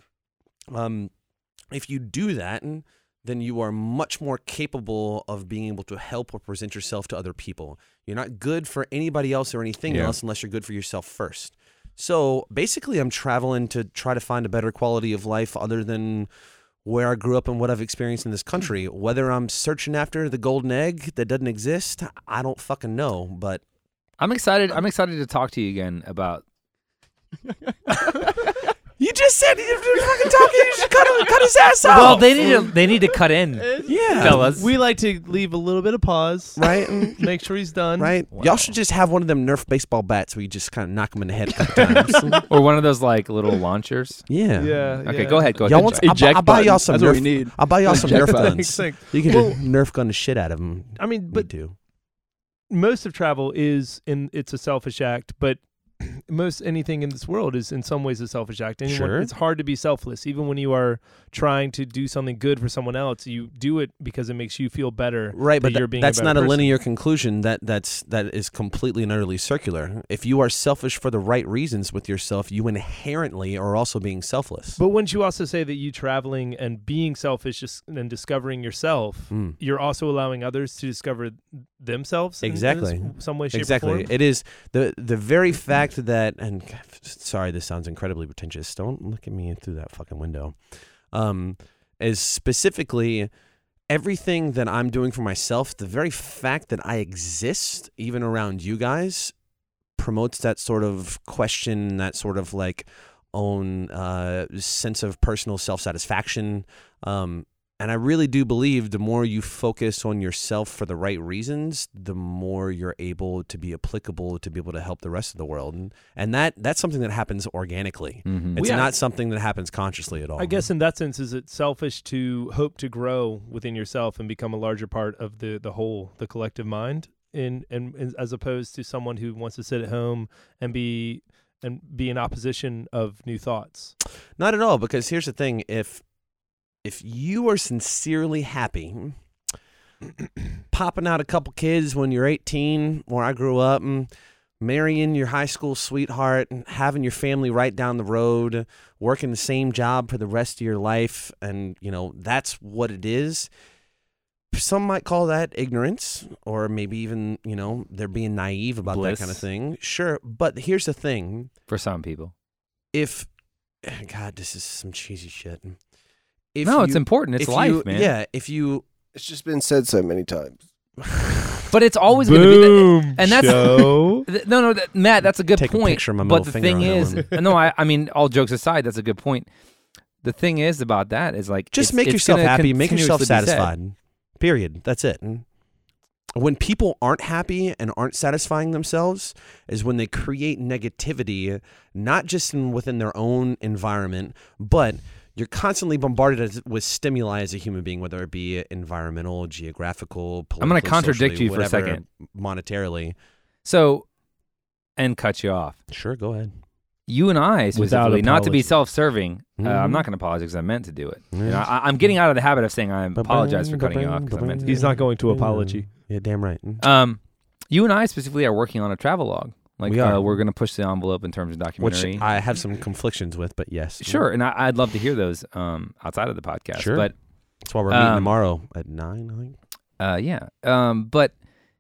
if you do that, then you are much more capable of being able to help or present yourself to other people. You're not good for anybody else or anything else unless you're good for yourself first. So basically, I'm traveling to try to find a better quality of life other than where I grew up and what I've experienced in this country. Whether I'm searching after the golden egg that doesn't exist, I don't fucking know. But I'm excited to talk to you again about. You just said you're fucking talking. You should cut his ass off. Well, they need to cut in, fellas. We like to leave a little bit of pause, right? Make sure he's done. Right. Wow. Y'all should just have one of them Nerf baseball bats where you just kind of knock him in the head a couple times. Or one of those like little launchers. Yeah. Yeah. Okay, go ahead. Y'all want? I'll buy y'all some That's Nerf. what we need. I'll buy y'all some Eject Nerf button. guns. Like, You can well, just Nerf gun the shit out of them. I mean, Me but too. most of travel it's a selfish act, but most anything in this world is in some ways a selfish act. Sure. It's hard to be selfless. Even when you are trying to do something good for someone else, you do it because it makes you feel better. Right, but you're being that's a not better a person. linear conclusion. That is completely and utterly circular. If you are selfish for the right reasons with yourself, you inherently are also being selfless. But wouldn't you also say that you traveling and being selfish and discovering yourself, you're also allowing others to discover themselves Exactly. in some way, shape, or Exactly. form? It is the very fact that, and sorry, this sounds incredibly pretentious. Don't look at me through that fucking window. Is specifically everything that I'm doing for myself, the very fact that I exist, even around you guys, promotes that sort of question, that sort of like own sense of personal self-satisfaction. And I really do believe the more you focus on yourself for the right reasons, the more you're able to be applicable to be able to help the rest of the world. And that's something that happens organically. It's Yeah. not something that happens consciously at all. I guess in that sense, is it selfish to hope to grow within yourself and become a larger part of the whole, the collective mind, and as opposed to someone who wants to sit at home and be in opposition of new thoughts? Not at all, because here's the thing. If you are sincerely happy, popping out a couple kids when you're 18, where I grew up, and marrying your high school sweetheart, and having your family right down the road, working the same job for the rest of your life, and, that's what it is. Some might call that ignorance, or maybe even, they're being naive about Bliss. that kind of thing. Sure, but here's the thing. For some people. God, this is some cheesy shit. It's important. It's life, man. Yeah, if you... It's just been said so many times. But it's always going to be, Boom, and that's show. no, Matt. That's a good Take a point. picture of my But middle the finger thing on that is, one. no, I mean, all jokes aside, that's a good point. The thing is about that is like, Just it's- make it's yourself gonna happy. Make yourself continuously be said. satisfied. Period. That's it. And when people aren't happy and aren't satisfying themselves is when they create negativity, not just within their own environment, but you're constantly bombarded with stimuli as a human being, whether it be environmental, geographical, political, I'm going to contradict socially, you for a whatever, second. monetarily. So, and cut you off. Sure, go ahead. You and I specifically, not to be apology. self-serving. I'm Mhm. not going to apologize because I meant to do it. Yeah. You know, I'm getting out of the habit of saying I apologize for cutting you off because I meant to. He's not going to apology. Yeah, damn right. You and I specifically are working on a travel log. Like We are. we're going to push the envelope in terms of documentary. Which I have some conflictions with, but yes. Sure, and I'd love to hear those outside of the podcast. Sure. But That's why we're meeting tomorrow at 9, I think. yeah. But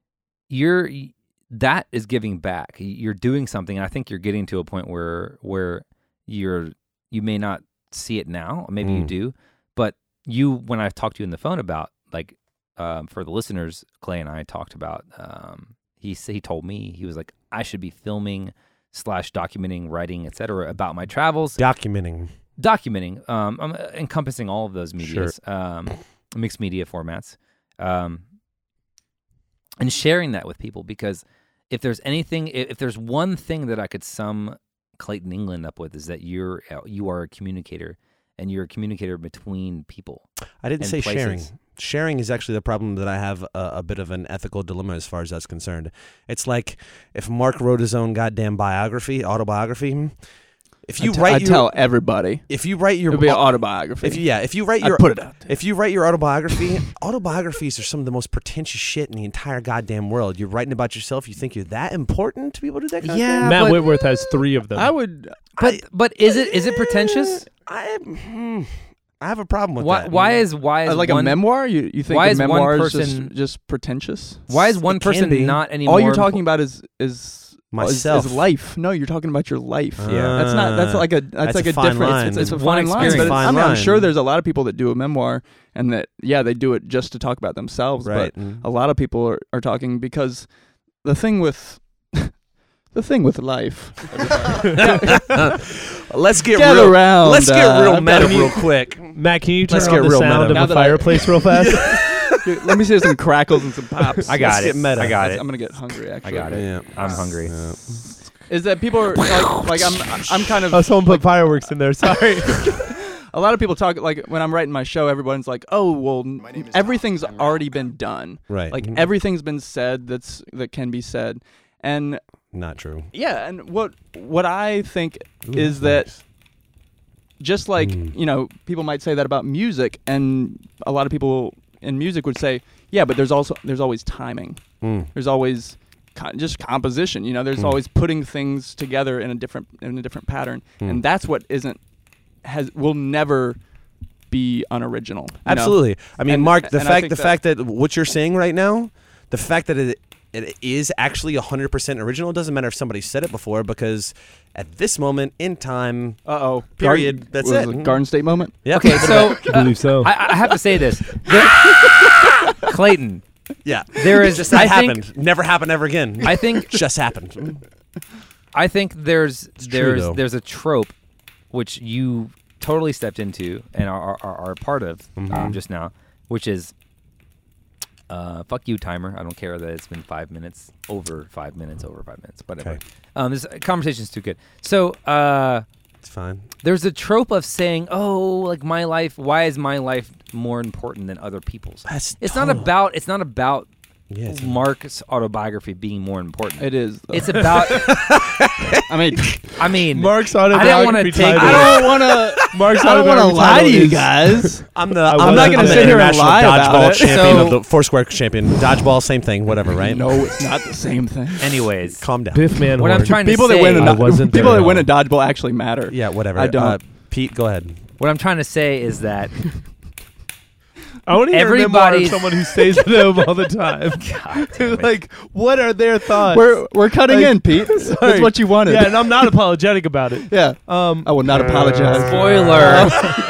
that is giving back. You're doing something. I think you're getting to a point where you may not see it now. Maybe you do, but when I talked to you on the phone about like for the listeners, Clay and I talked about. He told me, he was like, I should be filming / documenting, writing, etc. about my travels. Documenting. Encompassing all of those medias, mixed media formats, and sharing that with people. Because if there's one thing that I could sum Clayton England up with, is that you are a communicator, and you're a communicator between people. I didn't and say places. sharing. Sharing is actually the problem that I have a bit of an ethical dilemma as far as that's concerned. It's like if Mark wrote his own goddamn autobiography, If you I tell everybody. if you write your It would be an autobiography. if you write I'd your put it out there. if you write your autobiography, autobiographies are some of the most pretentious shit in the entire goddamn world. You're writing about yourself. You think you're that important to be able to do that kind of Yeah, thing? Matt but- Whitworth has 3 of them. I would. But is it pretentious? I have a problem with Why that. why is like one, a memoir? You think why a is one memoir is person- just pretentious? why is one It can person be. not anymore? All you're talking about is Myself. is life. No, you're talking about your life. Yeah. That's like a That's like a a fine difference. line. It's a One fine line. experience. But Fine I mean, I'm line. sure there's a lot of people that do a memoir and that they do it just to talk about themselves. Right. But a lot of people are talking because the thing with life. Let's get Get real. around. Let's get real I've meta got- real quick. Matt, can you turn Let's on get the real sound meta. of Now the that I- fireplace real fast? Let me see some crackles and some pops. I got Let's it. get meta. I got it. I'm gonna get hungry. Actually, I got it. Yeah. I'm hungry. Yeah. Is that people are like I'm kind of Oh, someone put fireworks in there. Sorry. a lot of people talk like when I'm writing my show, everyone's like, oh well, everything's already been done. Right. Like everything's been said that can be said, and Not true. yeah, and what I think is that just like people might say that about music, and a lot of people in music would say, yeah, but there's always timing. There's always just composition. There's always putting things together in a different pattern, and that's what will never be unoriginal. Absolutely. I mean, And- Mark, the and I think fact that what you're saying right now, the fact that it is actually 100% original, it doesn't matter if somebody said it before, because at this moment in time, period, that's it. Garden State moment. Yeah. Okay, so I believe so. I have to say this, Clayton. yeah, There is. just that I think- happened. Never happen ever again. I think. just happened. I think there's true, though. there's a trope which you totally stepped into and are a part of just now, which is fuck you, timer. I don't care that it's been 5 minutes, over 5 minutes, whatever. Okay. This conversation's too good. So It's fine. there's a trope of saying, oh, like my life. Why is my life more important than other people's? It's not about. It's not about Yeah, it's- Mark's autobiography being more important. It is. Though. It's about. I mean, Mark's I don't autobiography wanna take title. it. I don't want to. Mark's I don't want to autobiography lie to title you is- guys. I'm I'm not gonna sit here and international lie dodgeball about it. champion So- of the Foursquare champion. Dodgeball, same thing, whatever, right? No, it's not the same thing. Anyways, Calm down. Biff Manhorn. what I'm trying to People say. that win I wasn't people there. that win a dodgeball actually matter. Yeah, whatever. I don't. Pete, go ahead. What I'm trying to say is that I want to hear a memoir of everybody's- someone who stays with him all the time. God damn it. Like, what are their thoughts? We're cutting Like, in, Pete. That's sorry. what you wanted. Yeah, and I'm not apologetic about it. Yeah. I will not apologize. Spoiler.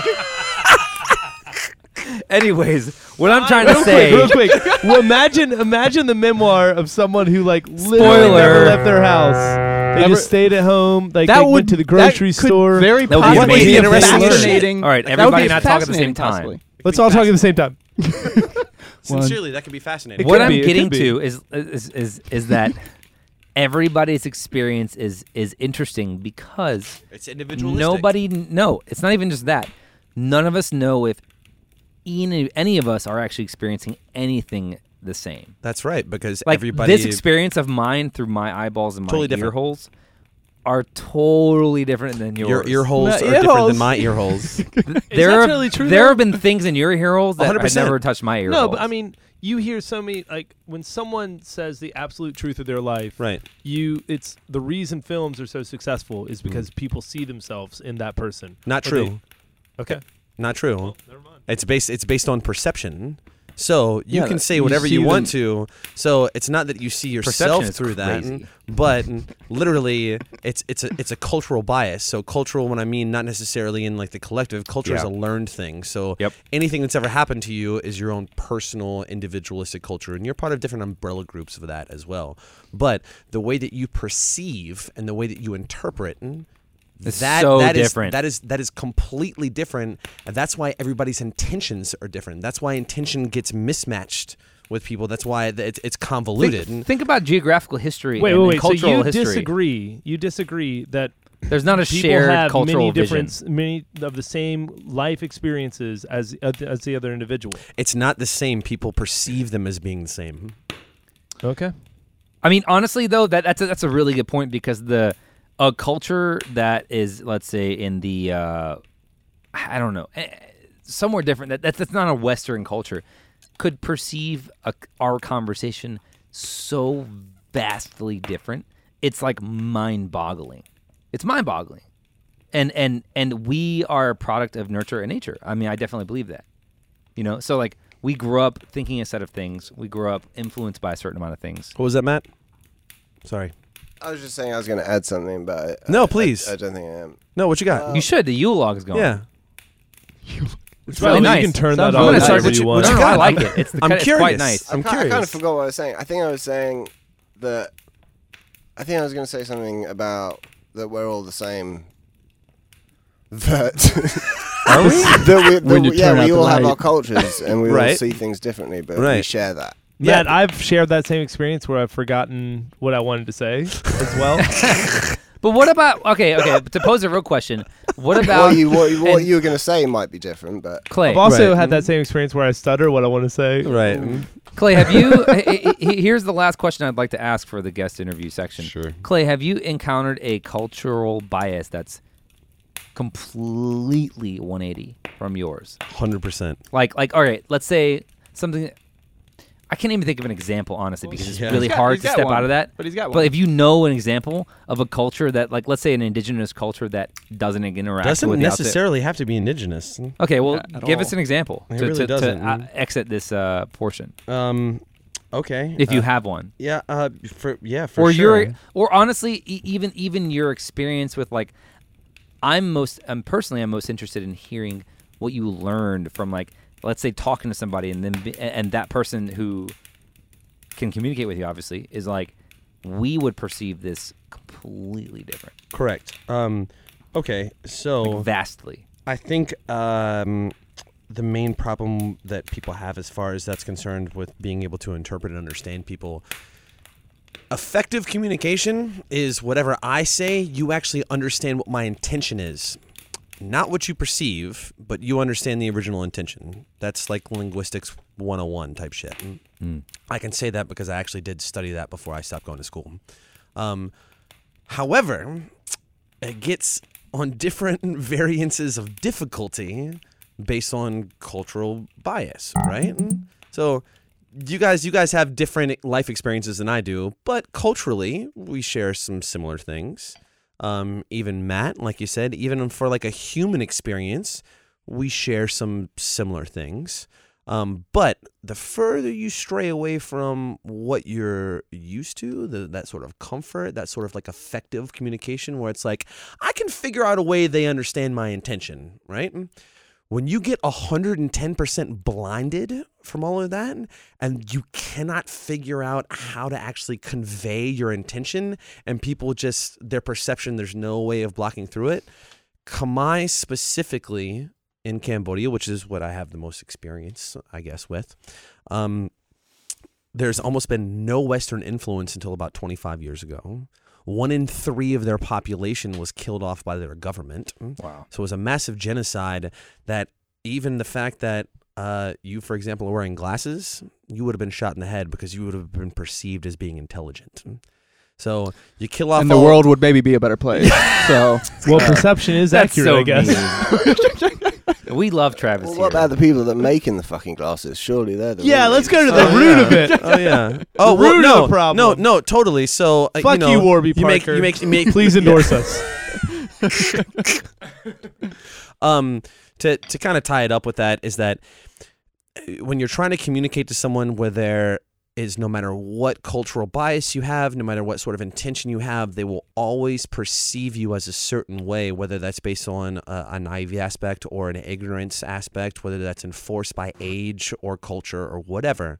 Anyways, what I'm trying to say. Real quick. Well, imagine the memoir of someone who like literally Spoiler. never left their house. They Never- just stayed at home. Like That they would went to the grocery that could store. Very That would be possibly amazing. a Interesting shit. fascinating. All right, that would everybody be not talk at the same fascinating, time. possibly. Let's all talk at the same time. Sincerely, that could be fascinating. What could I'm be, it getting could be. to is that everybody's experience is interesting because It's individualistic. nobody. No, it's not even just that. None of us know if any of us are actually experiencing anything the same. That's right, because Like everybody. this experience of mine through my eyeballs and my Totally ear different. holes are totally different than yours. your ear holes My are ear different holes. than my ear holes. There that have, really true, there though? have been things in your ear holes that 100%. have never touched my ear No, holes. but I mean, you hear so many like when someone says the absolute truth of their life. Right. It's the reason films are so successful is because people see themselves in that person. Not Or true. Okay. Not true. Well, never mind. It's based on perception. So you Yeah, can say you whatever see you want them- to. So it's not that you see yourself Perception is through crazy. that, but literally it's a cultural bias. So cultural, when I mean not necessarily in like the collective, culture is Yeah. a learned thing. So Yep. anything that's ever happened to you is your own personal individualistic culture, and you're part of different umbrella groups of that as well. But the way that you perceive and the way that you interpret. It's so that is- different. that is completely different, and that's why everybody's intentions are different. That's why intention gets mismatched with people. That's why it's convoluted. Think about geographical history Wait, and wait, wait. So cultural you history. disagree? You disagree that There's not a people shared have cultural many of the same life experiences as the other individual. It's not the same. People perceive them as being the same. Okay. I mean, honestly, though, that's a really good point because a culture that is, let's say, in the I don't know, somewhere different. That's not a Western culture. Could perceive our conversation so vastly different. It's like mind-boggling. It's mind-boggling. And we are a product of nurture and nature. I mean, I definitely believe that. So like we grew up thinking a set of things. We grew up influenced by a certain amount of things. What was that, Matt? Sorry. I was just saying I was going to add something, but No, please. I don't think I am. No, what you got? You should. The Yule log is going. Yeah. It's really nice. You can turn Sounds that really on nice. whenever What you you- want. what you No, got? I like it. It's I'm it's curious. quite nice. I'm I curious. kind of forgot what I was saying. I think I was saying that. I think I was going to say something about that we're all the same. That Are we? When you turn out we the all have light. our cultures and we all Right. see things differently, but we Right. share that. Matt, I've shared that same experience where I've forgotten what I wanted to say as well. But what about okay? To pose a real question, what about What you were and- going to say might be different, but Clay? I've also Right. had that same experience where I stutter what I want to say. Right. Clay, have you? Here's the last question I'd like to ask for the guest interview section. Sure. Clay, have you encountered a cultural bias that's completely 180 from yours? 100%. Like, all right, let's say something. I can't even think of an example, honestly, because it's Yeah. really hard to step out of that. But he's got one. But if you know an example of a culture that, like, let's say an indigenous culture that doesn't interact Doesn't with the outside- necessarily have to be indigenous. Okay, well, At give all. us an example It to, really to doesn't. exit this portion, Okay. if you have one. Yeah. For Or sure. or honestly, even your experience with like, I'm most interested in hearing what you learned from, like, let's say talking to somebody and then and that person who can communicate with you obviously is like, we would perceive this completely different, Correct. Okay. So like vastly. I think the main problem that people have as far as that's concerned with being able to interpret and understand people, effective communication is whatever I say, you actually understand what my intention is. Not what you perceive, but you understand the original intention. That's like linguistics 101 type shit. I can say that because I actually did study that before I stopped going to school. However, it gets on different variances of difficulty based on cultural bias, right? So you guys have different life experiences than I do, but culturally we share some similar things. Even Matt, like you said, even for like a human experience, we share some similar things. But the further you stray away from what you're used to, that sort of comfort, that sort of like effective communication where it's like, I can figure out a way they understand my intention, right? When you get 110% blinded from all of that and you cannot figure out how to actually convey your intention and people just, their perception, there's no way of blocking through it. Khmer specifically in Cambodia, which is what I have the most experience, I guess, with, there's almost been no Western influence until about 25 years ago. 1 in 3 of their population was killed off by their government. Wow. So it was a massive genocide that even the fact that you, for example, are wearing glasses, you would have been shot in the head because you would have been perceived as being intelligent. So you kill off and the world would maybe be a better place. So Well, perception is That's accurate, so I guess. We love Travis well, here. what about the people that are making the fucking glasses? Surely they're the Yeah, real let's go to idiots. the root of it. Oh yeah. Oh Root well, of no, the problem. no, totally. So Fuck you, Warby you Parker. you make Please endorse us. To kind of tie it up with that is that when you're trying to communicate to someone where there is, no matter what cultural bias you have, no matter what sort of intention you have, they will always perceive you as a certain way, whether that's based on a naive aspect or an ignorance aspect, whether that's enforced by age or culture or whatever.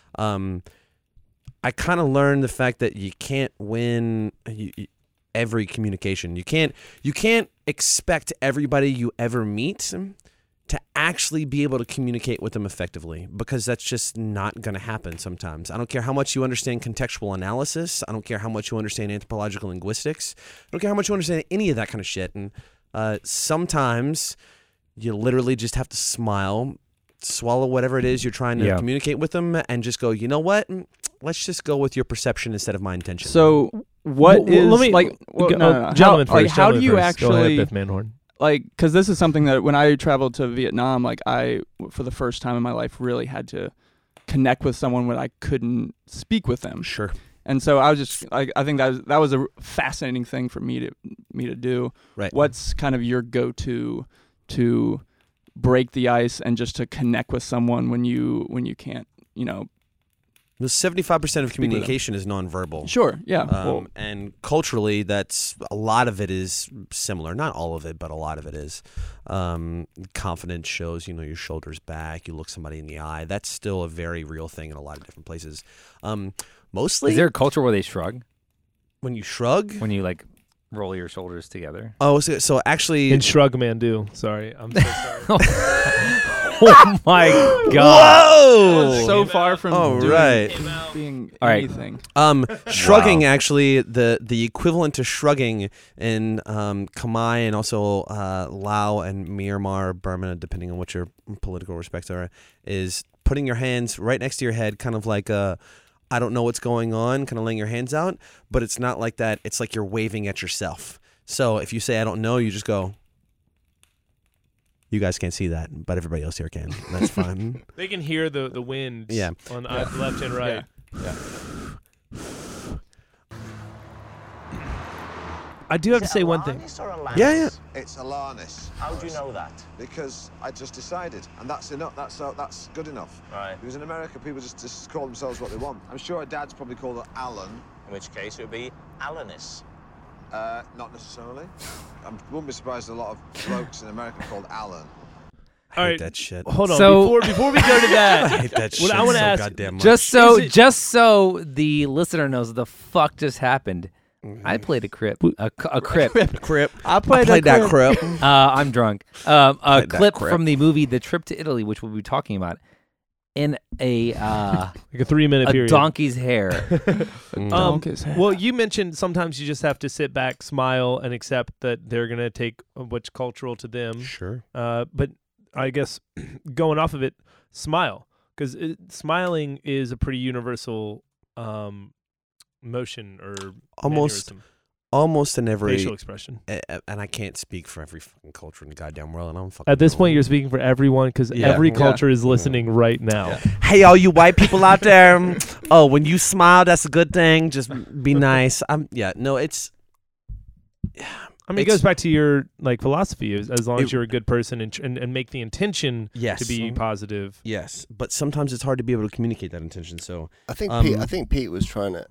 I kind of learned the fact that you can't win every communication. You can't expect everybody you ever meet to actually be able to communicate with them effectively, because that's just not going to happen sometimes. I don't care how much you understand contextual analysis. I don't care how much you understand anthropological linguistics. I don't care how much you understand any of that kind of shit. And sometimes you literally just have to smile, swallow whatever it is you're trying to communicate with them, and just go, you know what? Let's just go with your perception instead of my intention. So what is let me, like well, go- no. gentlemen how, like, first. how do gentlemen you first. Go ahead, actually Biff Manhorn. like, because this is something that when I traveled to Vietnam, like I, for the first time in my life, really had to connect with someone when I couldn't speak with them. Sure. And so I was just, I think that was a fascinating thing for me to do. Right. What's kind of your go-to to break the ice and just to connect with someone when you can't, you know? The 75% of with them. communication is nonverbal. Sure. Yeah. Well, And culturally, that's a lot of it is similar. Not all of it, but a lot of it is. Confidence shows, your shoulders back. You look somebody in the eye. That's still a very real thing in a lot of different places. Mostly, Is there a culture where they shrug when you shrug. when you like roll your shoulders together? Oh, so actually, In Shrug Man Do. Sorry. I'm so sorry. Oh my god! whoa! so far from Oh, doing, right. being All right. anything. Shrugging actually the equivalent to shrugging in Khmer and also Lao and Myanmar, Burma, depending on what your political respects are, is putting your hands right next to your head, kind of like I don't know what's going on, kind of laying your hands out, but it's not like that. It's like you're waving at yourself. So if you say I don't know, you just go. You guys can't see that, but everybody else here can. That's fine. They can hear the wind Yeah. on left and right. Yeah. I do have to say one thing. Yeah. It's Alanis. How do you know that? Because I just decided, and that's enough. That's good enough. Right. Because in America, people just call themselves what they want. I'm sure her dad's probably called her Alan. In which case it would be Alanis. Not necessarily. I wouldn't be surprised if a lot of blokes in America called Alan. I All hate right. that shit. Hold on. So- before we go to I that, hate that shit What I wanna so ask- goddamn much. Just so the listener knows what the fuck just happened. I played a crip. A crip. Crip. I I played, played that crip. I'm drunk. A Played that clip crip. from the movie The Trip to Italy, which we'll be talking about, in a like a 3-minute a period. donkey's hair. Donkey's hair. Well, you mentioned sometimes you just have to sit back, smile, and accept that they're gonna take what's cultural to them. Sure. But I guess going off of it, smile, because smiling is a pretty universal motion or Almost mannerism, in every, facial expression. and I can't speak for every fucking culture in the goddamn world, and I'm fucking. At this know. point, you're speaking for everyone because Yeah. every Yeah. culture is listening right now. Hey, all you white people out there. Oh, when you smile, that's a good thing. Just be nice. It's. I mean, it It's- goes back to your philosophy. As long as It- you're a good person and make the intention Yes. to be positive. Yes, but sometimes it's hard to be able to communicate that intention. So I think Pete was trying to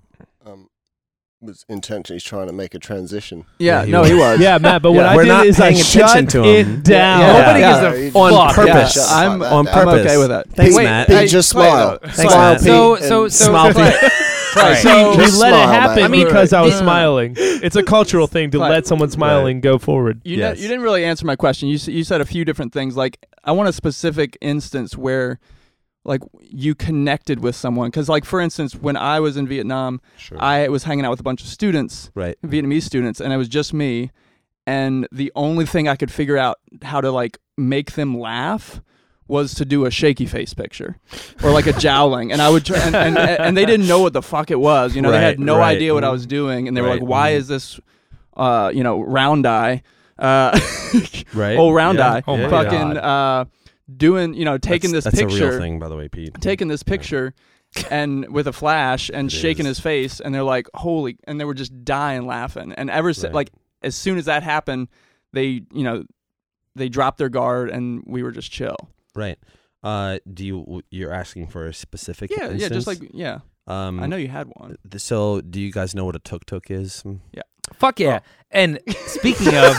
was intentionally trying to make a transition. Yeah, Yeah, he no, was. he was. Yeah, Matt. But what Yeah. I We're did not is I paying attention shut to it him. down. Yeah. Nobody Yeah. gives a on fuck. purpose. Yeah, I'm on I'm purpose. okay with that. Thanks, Wait, Matt. Pete, just smile. Thanks, Smile, Matt. Pete. So- and Smile, Pete. Right. So Just we let smile, it happen man. because I was Yeah. smiling. It's a cultural thing to Right. let someone smiling go forward. You Yes. you didn't really answer my question. You said a few different things. Like, I want a specific instance where, like, you connected with someone. Because, like, for instance, when I was in Vietnam, Sure. I was hanging out with a bunch of students, Right. Vietnamese students, and it was just me. And the only thing I could figure out how to, like, make them laugh was to do a shaky face picture or like a jowling, and I would try, and they didn't know what the fuck it was. They Right, had no right. idea what I was doing, and they were Right. like, "Why is this, round eye, Right. oh round Yeah. eye, Oh my fucking doing, taking that's this picture, a real thing, by the way, Pete. taking this picture." And with a flash and It shaking is. his face, and they're like, "Holy!" And they were just dying laughing. And Right. like as soon as that happened, they they dropped their guard, and we were just chill. Right. You're asking for a specific Yeah, instance? yeah, just like I know you had one. So, do you guys know what a tuk-tuk is? Fuck yeah. And speaking of,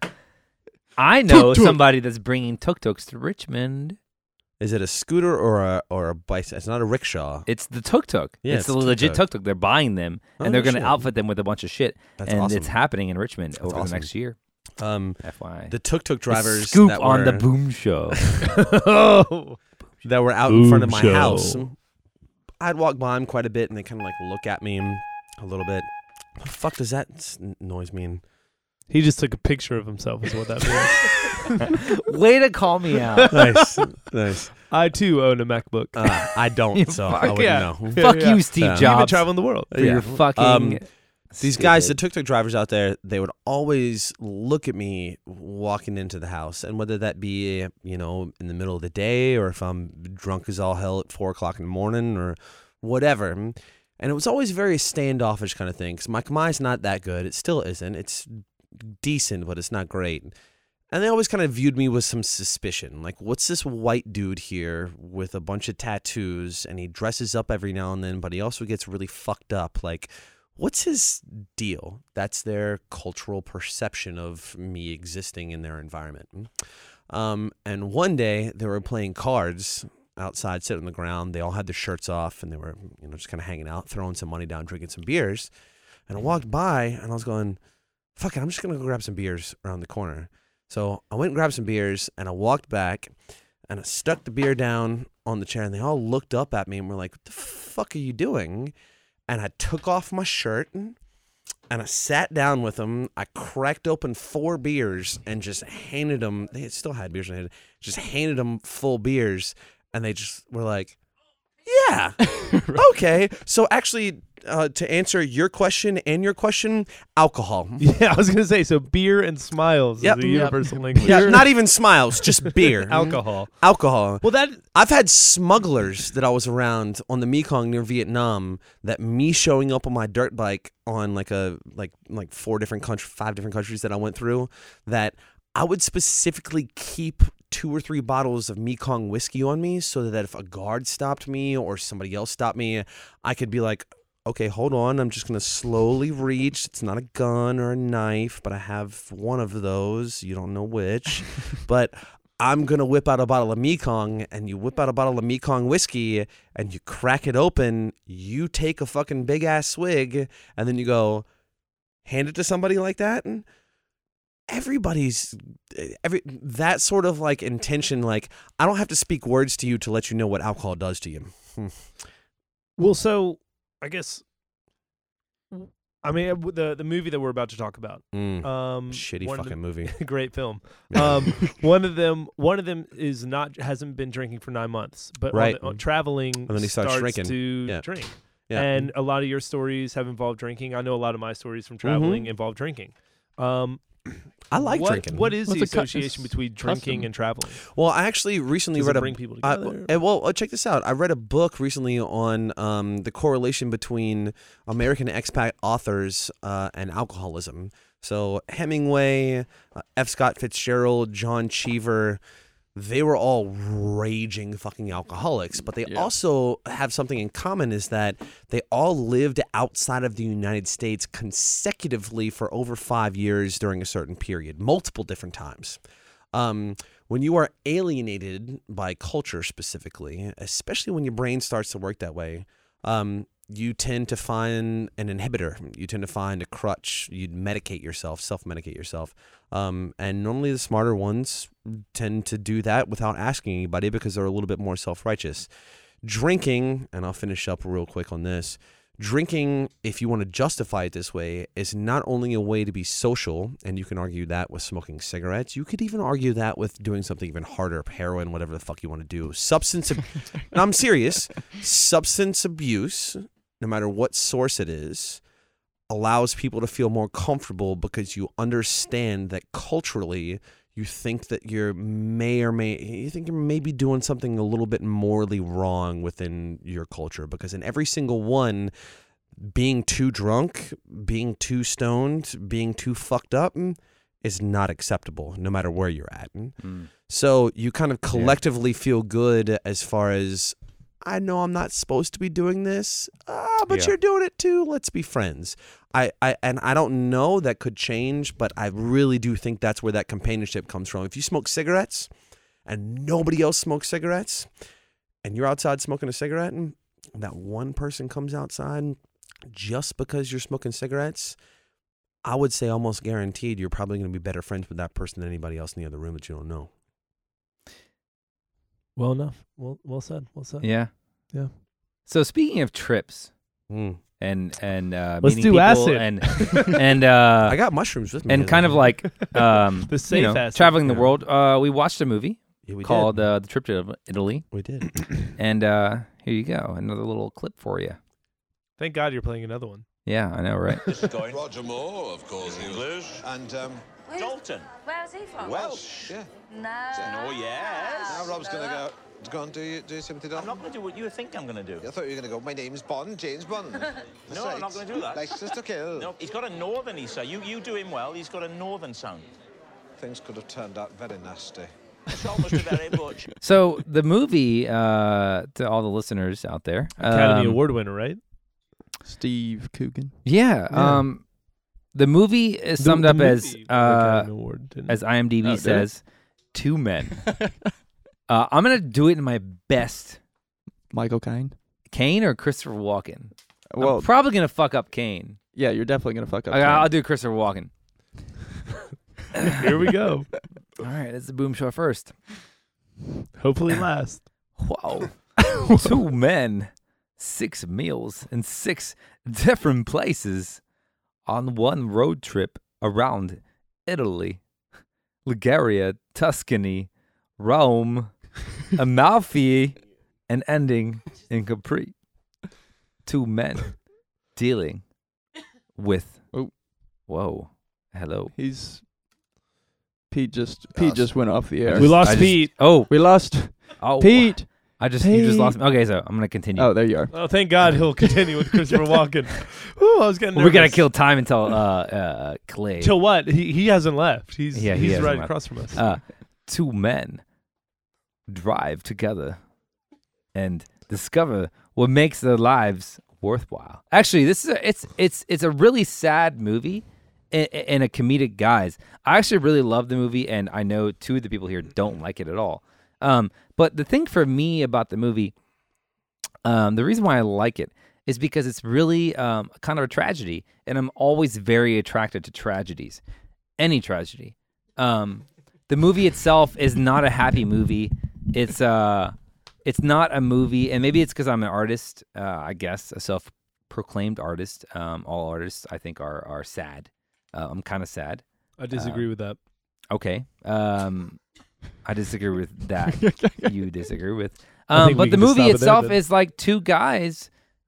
I know Tuk-tuk. somebody that's bringing tuk-tuks to Richmond. Is it a scooter or a bicycle? It's not a rickshaw. It's the tuk-tuk. Yeah, it's it's the a legit tuk-tuk. tuk-tuk. They're buying them, Oh, and they're no going to shit. outfit them with a bunch of shit. That's and awesome. it's happening in Richmond over awesome. the next year. FYI. The tuk-tuk drivers Scoop that on were, the boom show. Oh, that were out in front of Boom my show. house. I'd walk by them quite a bit, and they kind of like look at me a little bit. What the fuck does that noise mean? he just took a picture of himself. Is what that means. Way to call me out. Nice, nice. I too own a MacBook. I don't, so I Fuck wouldn't yeah. know. Yeah, Fuck yeah. you, Steve Yeah. You've been Jobs. traveling the world. For your fucking These guys, the tuk-tuk drivers out there, they would always look at me walking into the house. And whether that be, you know, in the middle of the day or if I'm drunk as all hell at 4 o'clock in the morning or whatever. And it was always very standoffish kind of thing because my Khmer's not that good. It still isn't. It's decent, but it's not great. And they always kind of viewed me with some suspicion. Like, what's this white dude here with a bunch of tattoos and he dresses up every now and then, but he also gets really fucked up? Like, what's his deal? That's their cultural perception of me existing in their environment. And one day they were playing cards outside, sitting on the ground. They all had their shirts off and they were, you know, just kind of hanging out, throwing some money down, drinking some beers. And I walked by and I was going, fuck it, I'm just going to go grab some beers around the corner. So I went and grabbed some beers, and I walked back, and I stuck the beer down on the chair, and they all looked up at me and were like, what the fuck are you doing? And I took off my shirt, and I sat down with them. I cracked open 4 beers and just handed them. They still had beers in their hand. Just handed them full beers, and they just were like, yeah, okay. So actually, to answer your question and your question, alcohol. Yeah, I was going to say, so beer and smiles is the universal language. Yeah, not even smiles, just beer. Alcohol. Well, I've had smugglers that I was around on the Mekong near Vietnam that me showing up on my dirt bike on like 5 different countries that I went through, that I would specifically keep 2 or 3 bottles of Mekong whiskey on me so that if a guard stopped me or somebody else stopped me, I could be like, okay, hold on. I'm just going to slowly reach. It's not a gun or a knife, but I have one of those. You don't know which. But I'm going to whip out a bottle of Mekong, and you whip out a bottle of Mekong whiskey, and you crack it open. You take a fucking big-ass swig, and then you go, hand it to somebody like that, and that sort of like intention, like I don't have to speak words to you to let you know what alcohol does to you. Well, so I guess, I mean, the movie that we're about to talk about, shitty fucking movie, great film. One of them hasn't been drinking for 9 months, but right. Traveling, and then he starts drinking. to drink. Yeah. And a lot of your stories have involved drinking. I know a lot of my stories from traveling involve drinking. I like drinking. What is the association between drinking and traveling? Well, I actually recently Does read it bring people together? Check this out. I read a book recently on the correlation between American expat authors and alcoholism. So Hemingway, F. Scott Fitzgerald, John Cheever, they were all raging fucking alcoholics, but they also have something in common, is that they all lived outside of the United States consecutively for over 5 years during a certain period, multiple different times. When you are alienated by culture specifically, especially when your brain starts to work that way, you tend to find an inhibitor. You tend to find a crutch. You medicate yourself, self-medicate yourself. And normally the smarter ones tend to do that without asking anybody because they're a little bit more self-righteous. Drinking, and I'll finish up real quick on this, drinking, if you want to justify it this way, is not only a way to be social, and you can argue that with smoking cigarettes, you could even argue that with doing something even harder, heroin, whatever the fuck you want to do. And I'm serious, substance abuse, no matter what source it is, allows people to feel more comfortable because you understand that culturally you think that you may be doing something a little bit morally wrong within your culture, because in every single one, being too drunk, being too stoned, being too fucked up is not acceptable no matter where you're at. So you kind of collectively feel good as far as, I know I'm not supposed to be doing this, but you're doing it too. Let's be friends. I don't know, that could change, but I really do think that's where that companionship comes from. If you smoke cigarettes and nobody else smokes cigarettes, and you're outside smoking a cigarette, and that one person comes outside just because you're smoking cigarettes, I would say almost guaranteed you're probably going to be better friends with that person than anybody else in the other room that you don't know. Well enough. Well said. Well said. Yeah. Yeah. So speaking of trips and let's meeting do people acid. and I got mushrooms with me. and kind of like the safe acid. traveling the world. We watched a movie we called did. The Trip to Italy. We did. And here you go, another little clip for you. Thank God you're playing another one. Yeah, I know, right? This is going. Roger Moore, of course. English. And, Dalton. Where's he from? Welsh. yeah. No. Oh, yes. Now Rob's going to go and do Timothy Dalton. I'm not going to do what you think I'm going to do. I thought you were going to go, my name's Bond, James Bond. No, I'm not going to do that. License to Kill. No, he's got a northern sound. You do him well. He's got a northern sound. Things could have turned out very nasty. It's almost very much. So the movie, to all the listeners out there, Academy Award winner, right? Steve Coogan. Yeah. The movie is summed up as Academy Award, didn't it? as IMDb says, 2 men. I'm gonna do it in my best. Michael Caine. Kane or Christopher Walken? Well, I'm probably gonna fuck up Kane. yeah, you're definitely gonna fuck up. I'll do Christopher Walken. Here we go. All right, it's the Boom Show first. Hopefully last. Wow. 2 men, 6 meals in 6 different places on one road trip around Italy, Liguria, Tuscany, Rome, Amalfi, and ending in Capri. 2 men dealing with. Oh. Whoa. Hello. Pete just went off the air. We lost Pete. We lost Pete. You just lost me. Okay, so I'm gonna continue. Oh, there you are. Oh, thank God he'll continue with Christopher Walken. Ooh, I was getting nervous. We gotta kill time until Clay. Till what? He hasn't left. He's he hasn't right left. across from us. 2 men drive together and discover what makes their lives worthwhile. Actually, this is it's a really sad movie in a comedic guise. I actually really love the movie, and I know 2 of the people here don't like it at all. But the thing for me about the movie, the reason why I like it is because it's really kind of a tragedy, and I'm always very attracted to tragedies, any tragedy. The movie itself is not a happy movie. It's not a movie, and maybe it's because I'm an artist, I guess, a self-proclaimed artist. All artists, I think, are sad. I'm kind of sad. I disagree with that. Okay. I disagree with that. You disagree with. I think we But the can just movie stop it there, itself then. is like 2 guys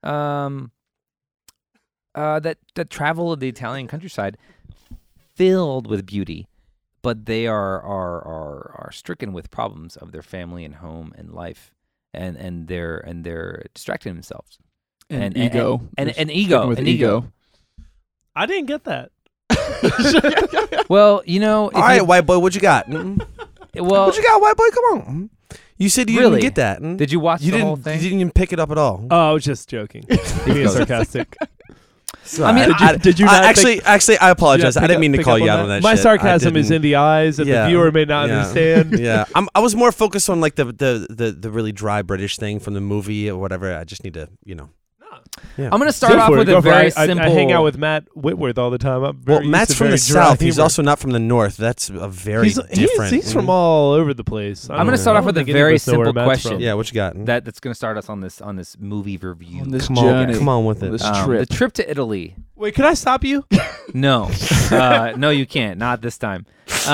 that travel the Italian countryside filled with beauty, but they are stricken with problems of their family and home and life, and they're distracting themselves. And ego. And ego. With and ego. I didn't get that. Well, you know. All right, white boy, what you got? Well, What you got, white boy? Come on. You said you Really? didn't get that. Did you watch the whole thing? You didn't even pick it up at all. Oh, I was just joking. Being sarcastic. I mean, did you not actually, I apologize. Yeah, I didn't mean to pick call up you on out on that. My shit. sarcasm I is in didn't. the eyes that Yeah. the viewer may not Yeah. understand. Yeah, I was more focused on like the really dry British thing from the movie or whatever. I just need to, Yeah. I'm going to start Go off for it, with go a for it. very I simple. hang out with Matt Whitworth all the time. I'm very Well, used Matt's to from very the dry south. He's humor. also not from the north. That's a very different. He's from all over the place. I'm going to start off with a very simple question. Yeah, what you got? That's going to start us on this movie review. On this Come on, journey. come on with it. This The trip. trip to Italy. Wait, can I stop you? No, no, you can't. Not this time.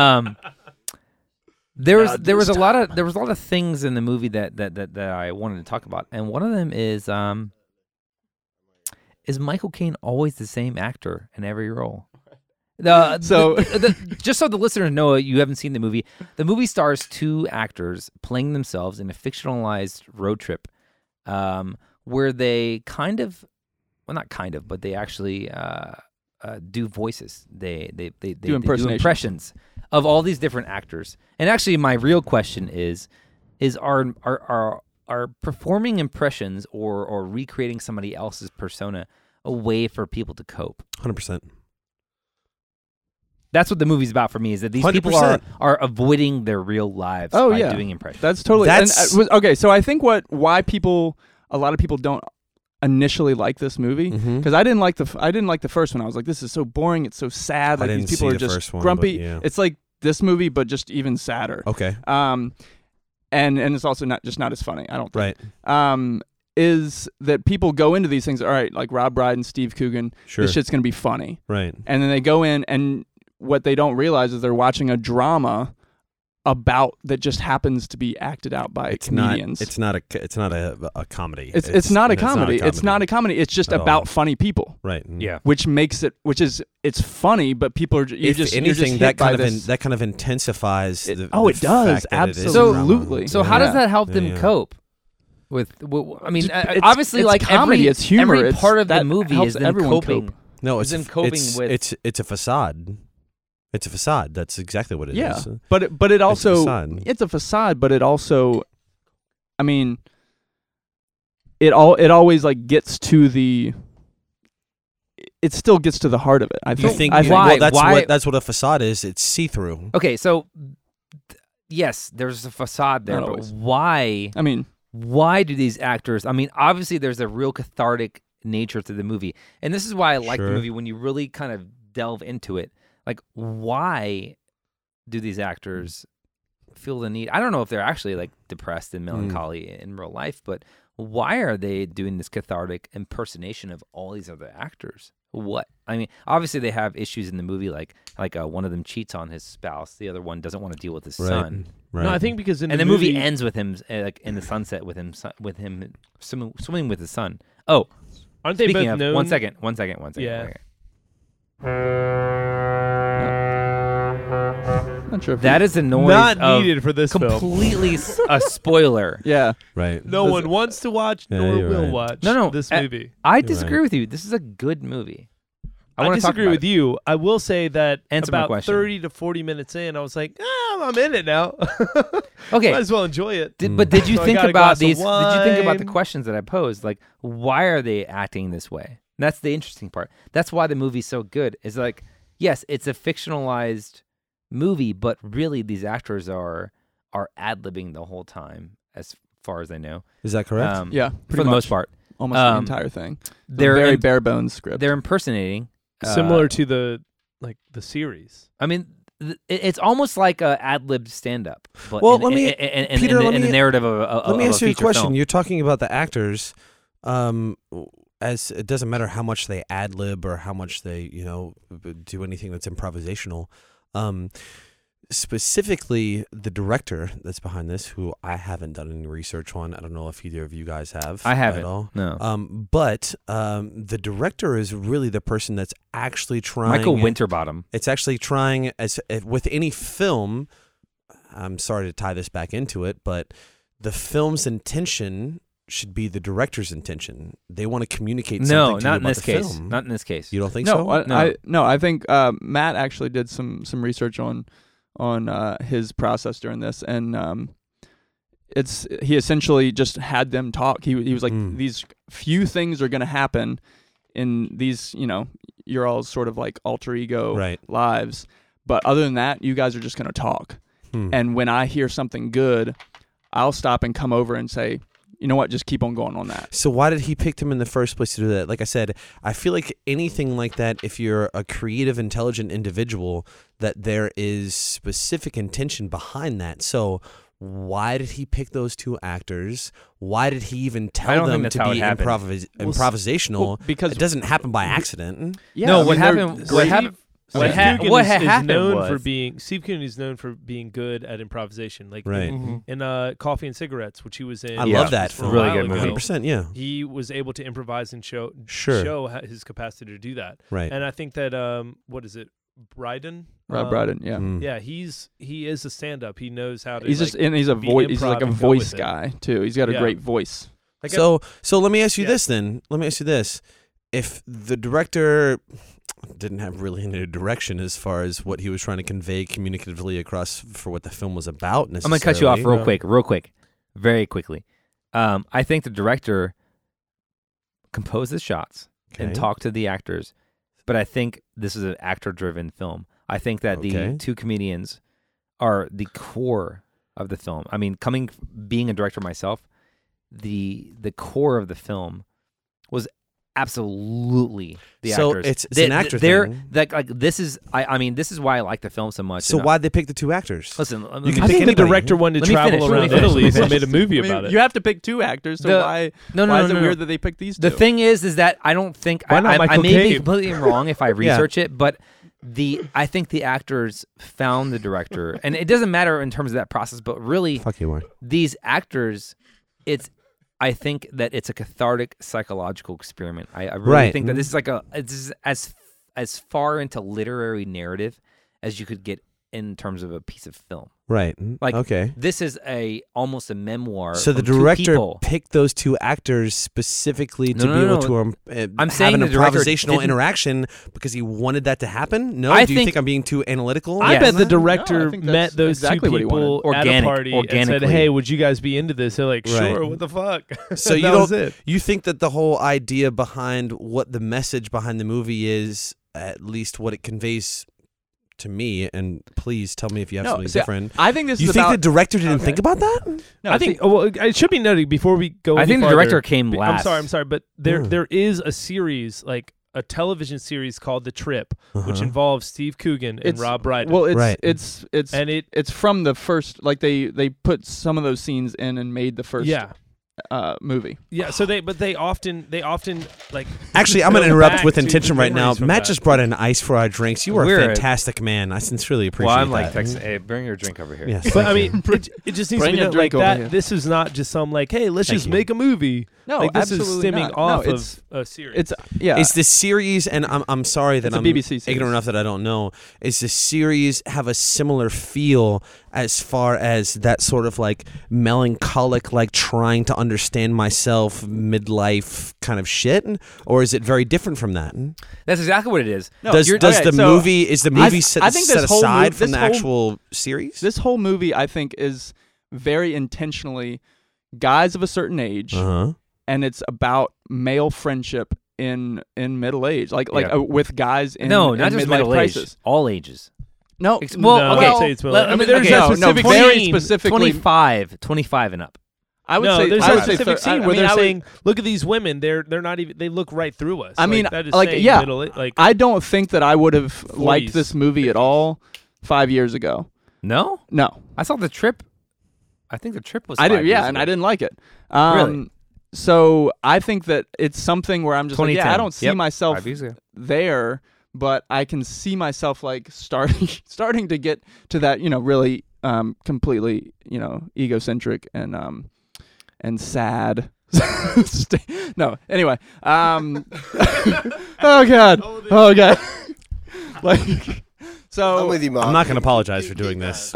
There was a lot of things in the movie that I wanted to talk about, and one of them is Michael Caine always the same actor in every role? Just so the listeners know, you haven't seen the movie. The movie stars 2 actors playing themselves in a fictionalized road trip, where they but they actually do voices. They do impressions of all these different actors. And actually, my real question is are performing impressions or recreating somebody else's persona a way for people to cope? 100%. That's what the movie's about for me, is that these people 100%. are avoiding their real lives Oh, by yeah. doing impressions. That's totally. That's- Okay, so I think why a lot of people don't initially like this movie, because I didn't like the first one. I was like, this is so boring. It's so sad. I Like didn't these people see are the just first one, grumpy. but yeah. It's like this movie, but just even sadder. Okay. And it's also not as funny. I don't think. Right. Is that people go into these things? All right, like Rob Brydon and Steve Coogan. Sure. This shit's gonna be funny. Right. And then they go in, and what they don't realize is they're watching a drama about that just happens to be acted out by comedians. It's not a comedy. It's not a comedy. It's not a comedy. It's just at about all. funny people. Right. Yeah. Which makes it, it's funny, but people are If anything, that kind of intensifies. It the does, fact that it is absolutely. So how does that help them Yeah. cope? I mean, It's- obviously, it's like comedy, every, it's humor, every part of the that movie helps is them everyone coping. cope. No, it's them coping with. It's a facade. It's a facade. That's exactly what it is. Yeah, but it also facade. it's a facade, but it also, I mean, it always like gets to the. It still gets to the heart of it. I You think. think? I think Why- Well, that's what a facade is. It's see through. Okay, so yes, there's a facade there, Not but always. why? I mean, Why do these actors? I mean, obviously, there's a real cathartic nature to the movie, and this is why I like the Sure. movie when you really kind of delve into it. Like, why do these actors feel the need? I don't know if they're actually like depressed and melancholy in real life, but why are they doing this cathartic impersonation of all these other actors? What? I mean, obviously they have issues in the movie, like one of them cheats on his spouse, the other one doesn't want to deal with his son. Right. No, I think because in And the the movie ends with him like in the sunset with him swimming with his son. Oh, aren't they speaking both of, known? one second. Yeah. not sure if That is a noise Not of needed for this film. completely a spoiler. Yeah. Right. No one wants to watch Yeah, nor you're will right. watch No, this I- movie. I disagree right. with you. This is a good movie. I wanna talk disagree about with it. you. I will say that Answer my about question. 30 to 40 minutes in, I was like, I'm in it now. Okay. Might as well enjoy it. But did you So I think got a about glass of these? Did you think about the wine. questions that I posed? Like, why are they acting this way? And that's the interesting part. That's why the movie's so good. Is like, yes, it's a fictionalized movie, but really these actors are ad-libbing the whole time, as far as I know. Is that correct? Yeah. for Pretty the much. most part, Almost the Um, entire thing. they're very im- bare bones script. they're impersonating. Similar to the series. I mean, it's almost like a ad-lib stand-up. But Well, in, let me- in, Peter, in, let in the me- narrative of Let me of ask a you a feature question. film. You're talking about the actors. As it doesn't matter how much they ad lib or how much they do anything that's improvisational. Specifically, the director that's behind this, who I haven't done any research on. I don't know if either of you guys have. I haven't. At all. No. But the director is really the person that's actually trying. Michael Winterbottom. It's actually trying, as with any film. I'm sorry to tie this back into it, but the film's intention should be the director's intention. They want to communicate something No, to you not in about this the case. film. Not in this case. You don't think no, so? No. I think Matt actually did some research on his process during this, and he essentially just had them talk. He was like, these few things are going to happen in these, your all sort of like alter ego lives, but other than that, you guys are just going to talk. And when I hear something good, I'll stop and come over and say, you know what, just keep on going on that. So why did he pick them in the first place to do that? Like I said, I feel like anything like that, if you're a creative, intelligent individual, that there is specific intention behind that. So why did he pick those two actors? Why did he even I tell don't think them that's to how it be happened. improvisational? Because it doesn't happen by accident. yeah, No, I what mean, they're- happened? What happened? Steve Coogan what is happened known was for being Steve Coogan is known for being good at improvisation, like Right. in Coffee and Cigarettes, which he was in. I Yeah. love that. for a Really while good ago. movie. 100%, yeah. He was able to improvise and show his capacity to do that. Right. And I think that what is it, Bryden? Rob Brydon, yeah. Yeah, he is a stand-up. He knows how to. He's just and he's a be voice. He's like a improv and go voice with it. guy too. He's got a Yeah. great voice. like So let me ask you Yeah. this then. Let me ask you this. If the director didn't have really any direction as far as what he was trying to convey communicatively across for what the film was about I'm going to cut you off necessarily, real quick, very quickly. I think the director composed the shots and Okay. talked to the actors, but I think this is an actor-driven film. I think that Okay. the two comedians are the core of the film. I mean, being a director myself, the core of the film was absolutely the So actors. it's an actor they're, thing. Like this is I mean this is why I like the film so much. So And why'd they pick the two actors? listen? You I can think pick the anybody. director wanted Let to me travel finish, let me around finish, Italy, let me so finish. made a movie I mean, about it. you have to pick two actors, so The- why? No, why no, is it no. weird that they picked these two? The thing is that I don't think Why not I Michael may be Caine? completely wrong if I research it, but I think the actors found the director, and it doesn't matter in terms of that process, but really, Fuck you, Mark. these actors, I think that it's a cathartic psychological experiment. I really Right. think that this is as far into literary narrative as you could get in terms of a piece of film. Right. Like, okay. This is almost a memoir. So the from two director people. picked those two actors specifically to No, be no, able no. to I'm have saying an the director improvisational didn't- interaction because he wanted that to happen. No, I do you think- think I'm being too analytical? I Yes. bet the No, I director think met that's those exactly two what he wanted. people at a Organic- party and said, organically. "Hey, would you guys be into this?" They're like, "Sure." Right. What the fuck? So you That was don't. it. You think that the whole idea behind what the message behind the movie is, at least what it conveys to me, and please tell me if you have something see, different. I think this You is think about. the director didn't Okay. think about that? No, I think it should be noted before we go. I any think the farther, director came I'm last. sorry, but there is a series, like a television series called The Trip, which Uh-huh. involves Steve Coogan and Rob Brydon. Well, it's Right. it's and it's from the first. Like they put some of those scenes in and made the first movie. So they often like. Actually, I'm going to go interrupt back with to intention right now. memories from Matt that. just brought in ice for our drinks. You are a We're- fantastic man. I sincerely appreciate Well, I'm like that. texting, hey, bring your drink over here. Yes. But I thank mean, you. it just needs to Bring be a noted drink like over that. here. This is not just some like, hey, let's Thank just you. make a movie. No, like this is absolutely stemming not. off No, of a series. It's yeah. Is this series, and I'm sorry that It's a I'm BBC series. ignorant enough that I don't know, is the series have a similar feel as far as that sort of like melancholic, like trying to understand myself, midlife kind of shit? Or is it very different from that? That's exactly what it is. No, Does you're- the okay, so movie, is the movie set, I think set this whole aside mov- from this the whole- actual series? This whole movie, I think, is very intentionally guys of a certain age, Uh-huh. and it's about male friendship in middle age, like Yeah. with guys in No, in not just midlife middle age, crisis. all ages. No, Well, No, okay. I'd say it's Let- I mean, okay, there's okay. a No, specific very scene. specifically. 25 and up. I would No, say there's I a would say specific thir- I scene where mean, they're I would- saying, "Look at these women. They're not even. They look right through us." I mean, that is like, saying yeah. like I don't think that I would have liked 40s, this movie at all 5 years ago. No? No, I saw The Trip. I think The Trip was I 5 did. years Yeah, and ago. I didn't like it. Really? So I think that it's something where I'm just like, yeah, I 2010. don't see Yep, myself 5 years ago. there, but I can see myself like starting to get to that, really completely, egocentric and sad. No, anyway. Oh god. Like so I'm with you, Mark. I'm not going to apologize for doing this.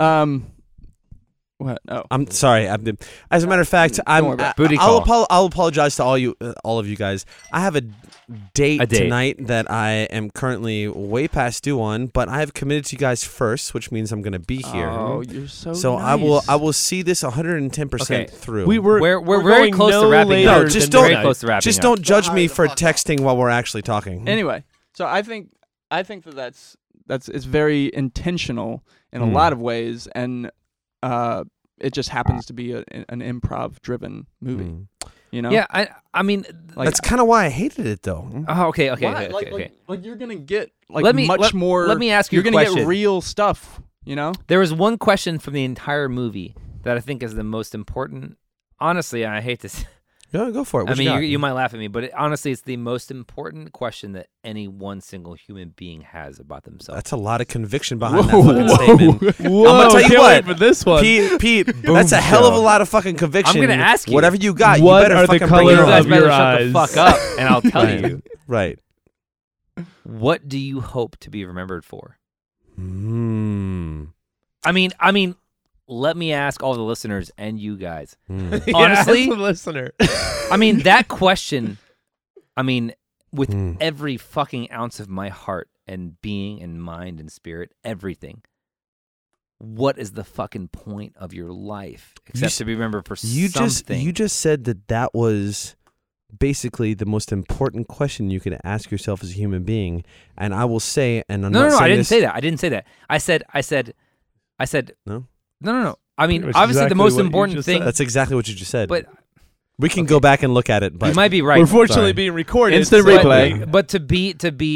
what? Oh. I'm sorry. As a matter of fact, worry about it. Booty call. I'll apologize to all of you guys. I have a date A date. tonight that I am currently way past due on, but I have committed to you guys first, which means I'm going to be here. Oh, you're so So nice. I will see this 110% Okay. through. We're very going close to no wrapping later up. No, just than don't- Very close to wrapping Just up. don't judge Hurry me the for fuck up. texting while we're actually talking. Anyway, so I think that's it's very intentional in a Hmm. lot of ways, and it just happens to be an improv driven movie. Mm. Yeah, I mean, Like, That's kind of why I hated it, though. oh, okay. why? Okay. Like you're gonna get like Let me- much more. Let me ask you You're a gonna question. get real stuff. There was one question from the entire movie that I think is the most important. Honestly, I hate to. Go for it. I What mean, got? you might laugh at me, but honestly, it's the most important question that any one single human being has about themselves. That's a lot of conviction behind Whoa, that fucking statement. Whoa, I'm gonna tell you can't what, wait for this one. Pete, that's a hell of a lot of fucking conviction. I'm gonna ask you. Whatever you got, What you better are the fucking bring it color you guys of on. better your shut eyes? the fuck up, and I'll tell Right. you. Right. What do you hope to be remembered for? Mm. I mean, let me ask all the listeners and you guys. Mm. Yeah, Honestly, as a listener. I mean, that question, with Mm. every fucking ounce of my heart and being and mind and spirit, everything. What is the fucking point of your life except to be remembered for something? You just said that was basically the most important question you could ask yourself as a human being, and I will say, and I'm No, not saying I didn't this, say that. I didn't say that. I said. No? No. I mean, Pretty much obviously, exactly the most what you important just thing. said. That's exactly what you just said. But we can go back and look at it. But you might be right. We're fortunately Sorry. being recorded. Instant so- replay. But to be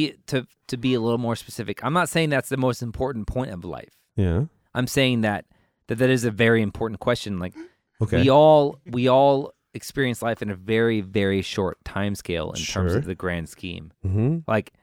a little more specific, I'm not saying that's the most important point of life. yeah, I'm saying that is a very important question. Like okay, we all experience life in a very, very short time scale in terms Sure. of the grand scheme. mm-hmm. Like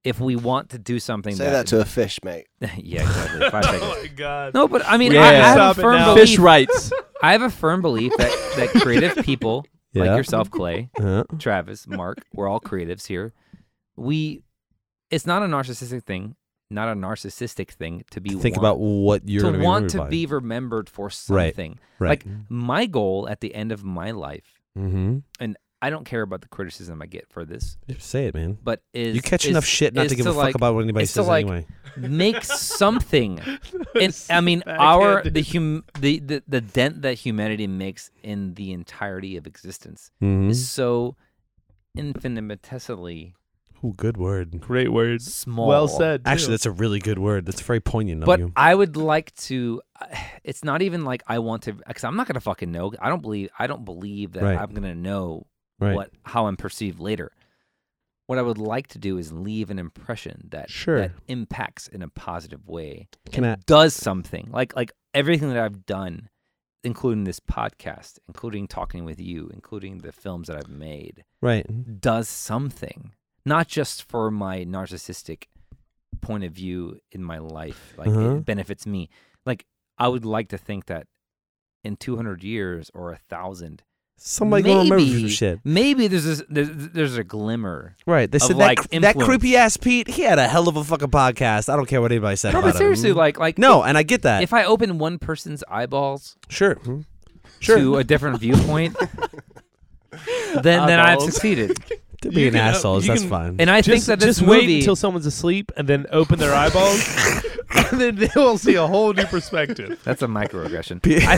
if we want to do something Say that to a fish, mate. yeah, exactly. 5 seconds. Oh my god. No, but I mean, Yeah. I have Stop a it firm now. belief. Fish rights. I have a firm belief that creative people Yeah. like yourself, Clay, Uh, Travis, Mark, we're all creatives here. It's not a narcissistic thing, to be think about what you're to gonna be want remembered to by. be remembered for Right. something. Right. Like my goal at the end of my life, Mm-hmm. and I don't care about the criticism I get for this, Say it, man. but You catch enough shit not to give a fuck like, about what anybody is to, says like, anyway. make something. And I mean, Backhanded. the dent that humanity makes in the entirety of existence Mm-hmm. is so infinitesimally Ooh, good word. Great words. small. Well said. too. Actually, that's a really good word. That's very poignant of But you. I would like to. It's not even like I want to, because I'm not gonna fucking know. I don't believe that Right. I'm gonna know Right. how I'm perceived later. What I would like to do is leave an impression that Sure. that impacts in a positive way, Can and does something like everything that I've done, including this podcast, including talking with you, including the films that I've made, Right. does something, not just for my narcissistic point of view in my life, like Uh-huh. it benefits me. Like I would like to think that in 200 years or 1,000, Somebody gonna remember some shit. maybe there's a glimmer. Right. They of, said like, that influence. creepy ass Pete, he had a hell of a fucking podcast. I don't care what anybody said No, about but seriously, him. like No, and I get that. if I open one person's eyeballs Sure. Mhm. Sure. to a different viewpoint, then I've Eyeballs. succeeded. They're being can- assholes. you That's can- fine. And I think that this just wait movie, until someone's asleep and then open their eyeballs, and then they will see a whole new perspective. that's a microaggression.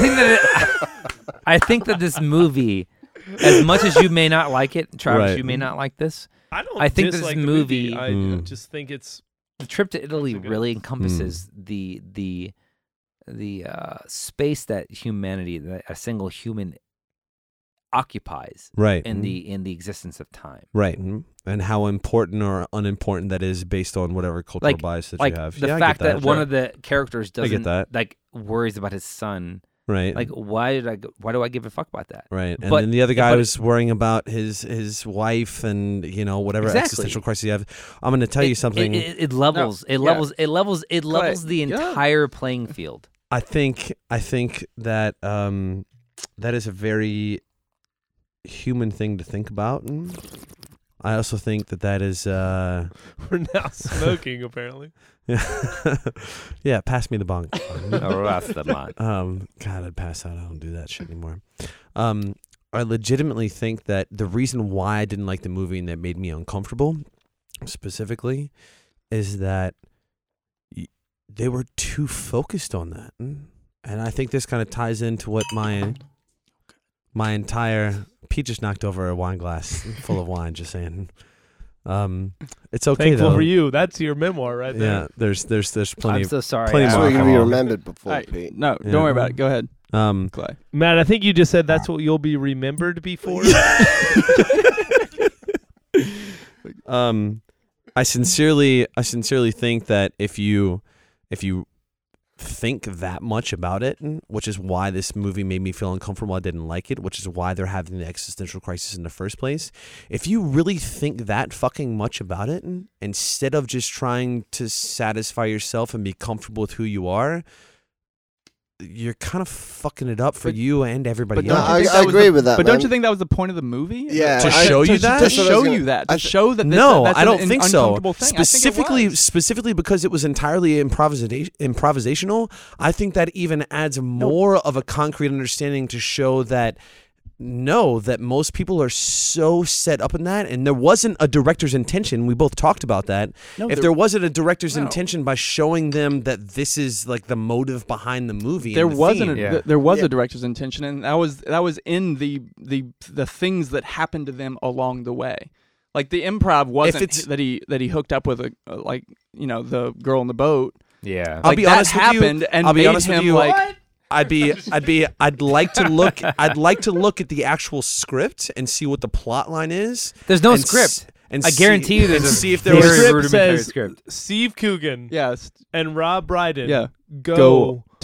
I think that this movie, as much as you may not like it, Travis, Right. you may not like this. I think this dislike the movie- I Mm. just think it's The trip to Italy That's a good- really encompasses the space that humanity, that a single human occupies Right. in the existence of time. Right. Mhm. And how important or unimportant that is based on whatever cultural Like- bias that Like you have. the Yeah, I fact get that one of the characters I get doesn't that. like worries about his son. Right. Like why do I give a fuck about that? Right, and But- then the other guy but- was worrying about his wife and whatever Exactly. existential crisis you have. I'm going to tell you something. It levels. It yeah. levels. It levels. It levels the yeah. entire playing field. I think that that is a very human thing to think about. And I also think that is we're now smoking apparently. yeah. Pass me the bong. Oh, that's the mod. God, I'd pass out. I don't do that shit anymore. I legitimately think that the reason why I didn't like the movie and that made me uncomfortable, specifically, is that they were too focused on that, and I think this kind of ties into what my entire Pete just knocked over a wine glass full of wine. Just saying. It's okay Thankful though. for you. That's your memoir right there. Yeah, there's plenty I'm of so sorry. plenty That's more what you alcohol. remembered before, All right, Pete. no, Yeah. don't worry about it. Go ahead, um Clay. Matt, I think you just said that's what you'll be remembered before. I sincerely think that if you think that much about it, which is why this movie made me feel uncomfortable, I didn't like it, which is why they're having the existential crisis in the first place. If you really think that fucking much about it, instead of just trying to satisfy yourself and be comfortable with who you are, you're kind of fucking it up for you and everybody But don't else. you think I that was agree the- with that, But don't man. you think that was the point of the movie? Yeah, To show you that? To That's what I was show gonna- you that. I To show that this, No, that's I don't an think so. uncomfortable thing. I think it was. Specifically because it was entirely improvisational, I think that even adds more of a concrete understanding to show that that most people are so set up in that, and there wasn't a director's intention. We both talked about that. No, if there- there wasn't a director's No. intention by showing them that this is like the motive behind the movie, There and the wasn't. theme. Yeah. There was Yeah. a director's intention, and that was in the things that happened to them along the way. Like the improv wasn't it's- that he hooked up with the girl in the boat. Yeah. I'll Like, be that honest with you. happened and I'll be made honest with him you. like. I'd like to look at the actual script and see what the plot line is. There's no and script. And I guarantee you there's and a see if there very was script rudimentary says- script. Steve Coogan Yes. and Rob Brydon Yeah. go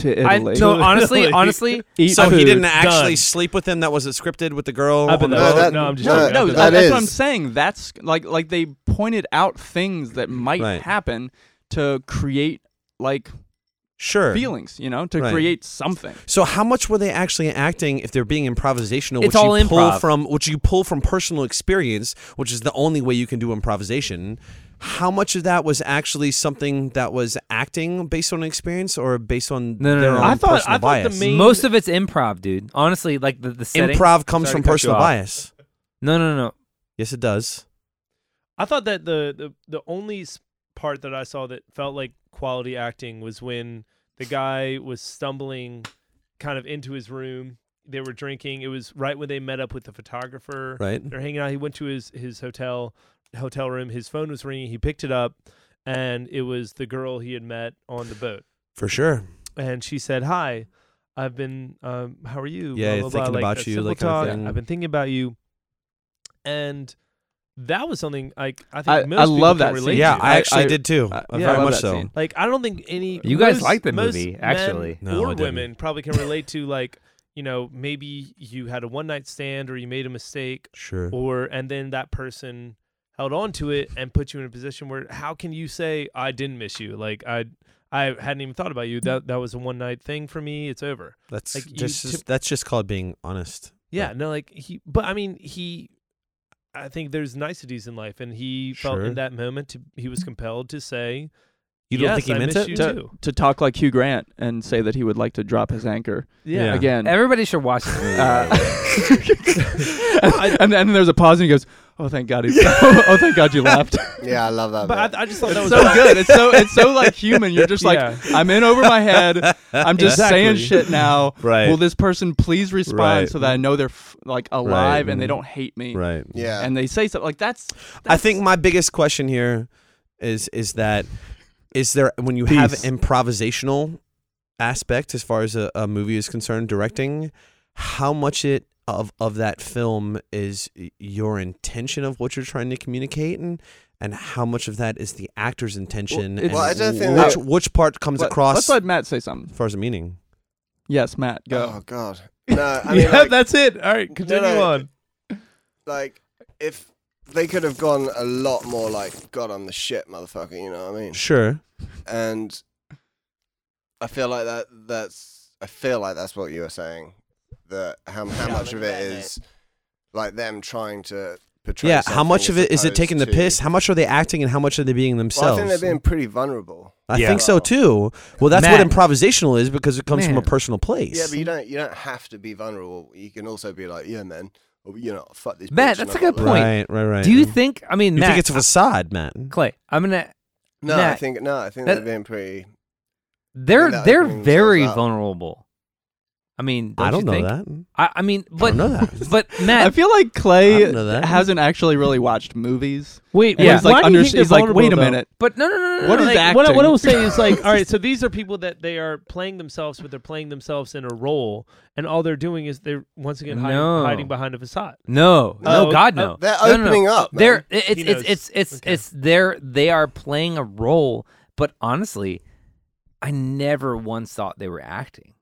to Italy. No, honestly, Eat So he food. didn't actually Done. sleep with him. That wasn't scripted with the girl. I bet on the that- boat? no, I'm just no, joking. No, that that's what I'm is. saying. That's like they pointed out things that might Right. happen to create like Sure. feelings, to Right. create something. So how much were they actually acting if they're being improvisational? It's all improv. Which you pull from personal experience, which is the only way you can do improvisation. How much of that was actually something that was acting based on experience or based on No, their no. own I thought personal the bias? main- most of it's improv, dude. Honestly, like the setting. Improv comes Sorry from to cut you personal off. bias. No. Yes, it does. I thought that the only part that I saw that felt like quality acting was when the guy was stumbling kind of into his room. They were drinking. It was right when they met up with the photographer. Right. They're hanging out. He went to his hotel room. His phone was ringing. He picked it up, and it was the girl he had met on the boat. For sure. And she said, "Hi, I've been. How are you? Yeah, Blah, blah, thinking blah. about a you, simple like kind of talk. thing. I've been thinking about you." And that was something I think I most people love can that relate scene. Yeah, to. I actually did too. I Very love much that so. scene. Like I don't think any You guys most- like the most movie, men actually. No, I or didn't. women probably can relate to like maybe you had a one night stand or you made a mistake Sure. and then that person held on to it and put you in a position where how can you say I didn't miss you, like I hadn't even thought about you, that was a one night thing for me, it's over. That's Like, you that's just called being honest. Yeah, no, like I think there's niceties in life, and he felt Sure. in that moment he was compelled to say, You don't yes, think he I meant miss it? you to, too. to talk like Hugh Grant and say that he would like to drop his anchor Yeah. again. Everybody should watch this movie. And then there's a pause and he goes, "Oh, thank God! Oh, thank God you laughed." Yeah, I love that. But bit. I just thought that It's was so good. It's so like human. You're just like, Yeah. I'm in over my head. I'm just saying Exactly. shit now. Right. Will this person please respond Right. so that I know they're like alive Right. and they don't hate me? Right. yeah. And they say something like that's I think my biggest question here is that is there when you have Peace. improvisational aspect as far as a movie is concerned, directing, how much of that film is your intention of what you're trying to communicate and how much of that is the actor's intention Well, and Well, I don't think which part comes across Let's let Matt say something. as far as the meaning. Yes, Matt, go. Oh God. No, I mean, yeah, like, that's it. All right, continue no. on. like if they could have gone a lot more like, God, I'm the shit, motherfucker. You know what I mean? Sure. And I feel like that's what you were saying. That how much of it is like them trying to portray. Yeah, how much something of it is as it taking the opposed to- piss? How much are they acting and how much are they being Well, themselves? I think they're being pretty vulnerable. I Yeah. think so too. Well, that's Matt. what improvisational is because it comes from a Man. personal place. Yeah, but you don't have to be vulnerable. You can also be like, yeah, man, or, fuck this. Matt, bitch and that's a I got good love. point. Right. Do you think? I mean, You Matt, think it's a facade, Matt? Clay? I'm gonna. No, Matt, I think that- they're being pretty. They're that they're opening very themselves up. vulnerable. I mean, I don't you know think? that. I mean, I but don't know that. but I Matt, feel like I Clay don't know that. hasn't actually really watched movies. Wait, And Yeah. he's like, why do you think they're he's like, vulnerable, wait a though? minute. but no. What is like, acting? What I will say is like, all right, so these are people that they are playing themselves, but they're playing themselves in a role, and all they're doing is they're once again No. hiding behind a facade. No, Oh, God, no. They're No, no. opening up. Man. They're He knows. it's they are playing a role, but honestly, I never once thought they were acting.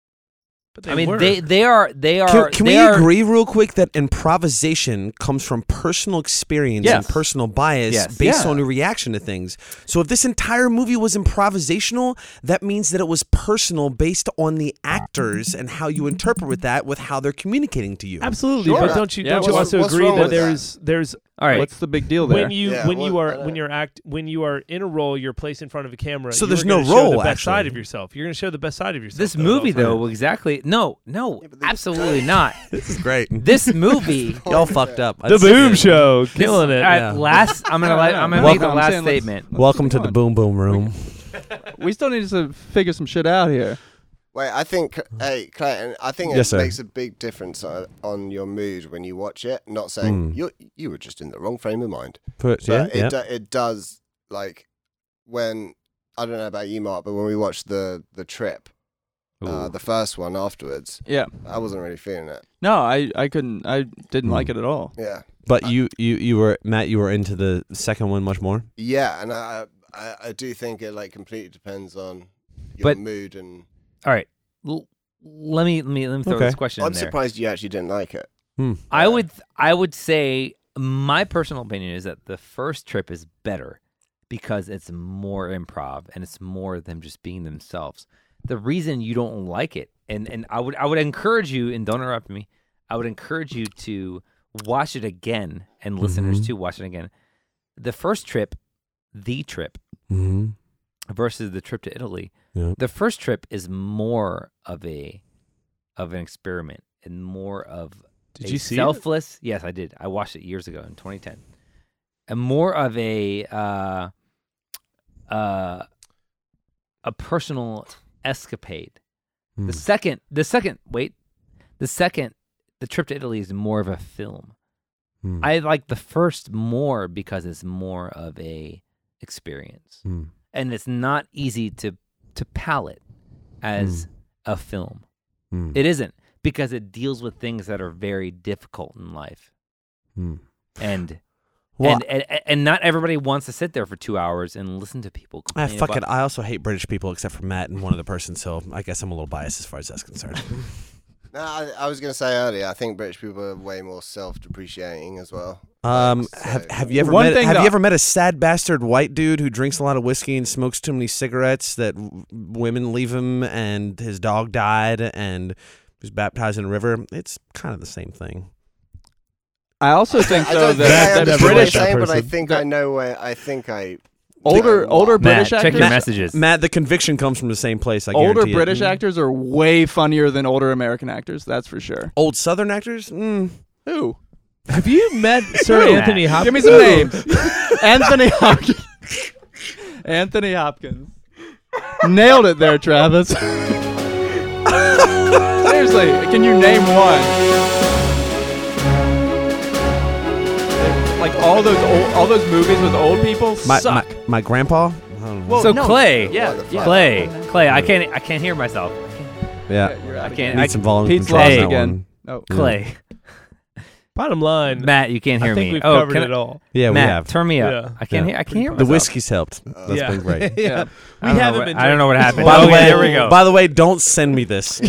But I mean, were. they are Can they we are- agree real quick that improvisation comes from personal experience Yes. and personal bias Yes. based Yeah. on your reaction to things? So if this entire movie was improvisational, that means that it was personal based on the actors and how you interpret that with how they're communicating to you. Absolutely, Sure. but don't you Yeah, don't you what's- also what's agree wrong that with there's All right. What's the big deal there? when you Yeah, when what- you I are don't when you are in a role, you're placed in front of a camera. So you're there's no gonna show role, the best side actually. of yourself. You're going to show the best side of yourself. this at all movie times. though exactly no but they- absolutely not. This is great. This movie. Y'all fucked up. The Boom Show, killing it. All right, Yeah. last I'm gonna make Welcome. the I'm last saying let's- statement. Welcome to the Boom Boom Room. we still need to figure some shit out here. Wait, I think, hey, Clayton, I think Yes, it sir. makes a big difference on your mood when you watch it. Not saying you were just in the wrong frame of mind, but it does, like, when, I don't know about you, Mark, but when we watched the Trip, the first one afterwards, Yeah. I wasn't really feeling it. No, I couldn't. I didn't like it at all. Yeah. But you were, Matt, you were into the second one much more? Yeah, and I do think it, like, completely depends on your But- mood and All right. Let me throw this question I'm in there. surprised you actually didn't like it. I would say my personal opinion is that the first trip is better because it's more improv and it's more them just being themselves. The reason you don't like it, and I would encourage you, and don't interrupt me, I would encourage you to watch it again, and listeners too, watch it again. The first trip, versus the trip to Italy. Yeah. The first trip is more of an experiment and more of Did you see selfless. It? Yes, I did. I watched it years ago in 2010. And more of a personal escapade. The trip to Italy is more of a film. I like the first more because it's more of a experience. And it's not easy to palate as a film. It isn't, because it deals with things that are very difficult in life. And not everybody wants to sit there for 2 hours and listen to people complain fuck it. I also hate British people except for Matt and one other person, so I guess I'm a little biased as far as that's concerned. No, I was going to say earlier, I think British people are way more self-depreciating as well. Have you ever met a sad bastard white dude who drinks a lot of whiskey and smokes too many cigarettes that women leave him, and his dog died and was baptized in a river? It's kind of the same thing. I also think I though don't think I that understand what British you're saying, but I person. think I know where. I think I older Matt, British check actors. your messages. Matt, the conviction comes from the same place. I Older guarantee it. British actors are way funnier than older American actors. That's for sure. Old Southern actors? Who? Have you met Sir Matt. Anthony Hopkins? Give me some names. Anthony Hopkins. Anthony Hopkins. Nailed it there, Travis. Seriously, can you name one? Like all those movies with old people suck. My grandpa? I don't know. Well, So no, Clay, yeah, Clay, I can't hear myself. Yeah. you're out I again. can't. Need some volume Pete's control on lost that again. one. Oh, Clay, Bottom line, Matt, you can't hear I think me. we've Oh, covered can it all. Yeah, Matt, we have. turn me up. Yeah. I can't Yeah. hear. I can't hear The myself. whiskey's helped. That's Yeah. been great. yeah. We I don't know haven't what- been. I don't know what happened. By the Okay, way, there we go. By the way, don't send me this.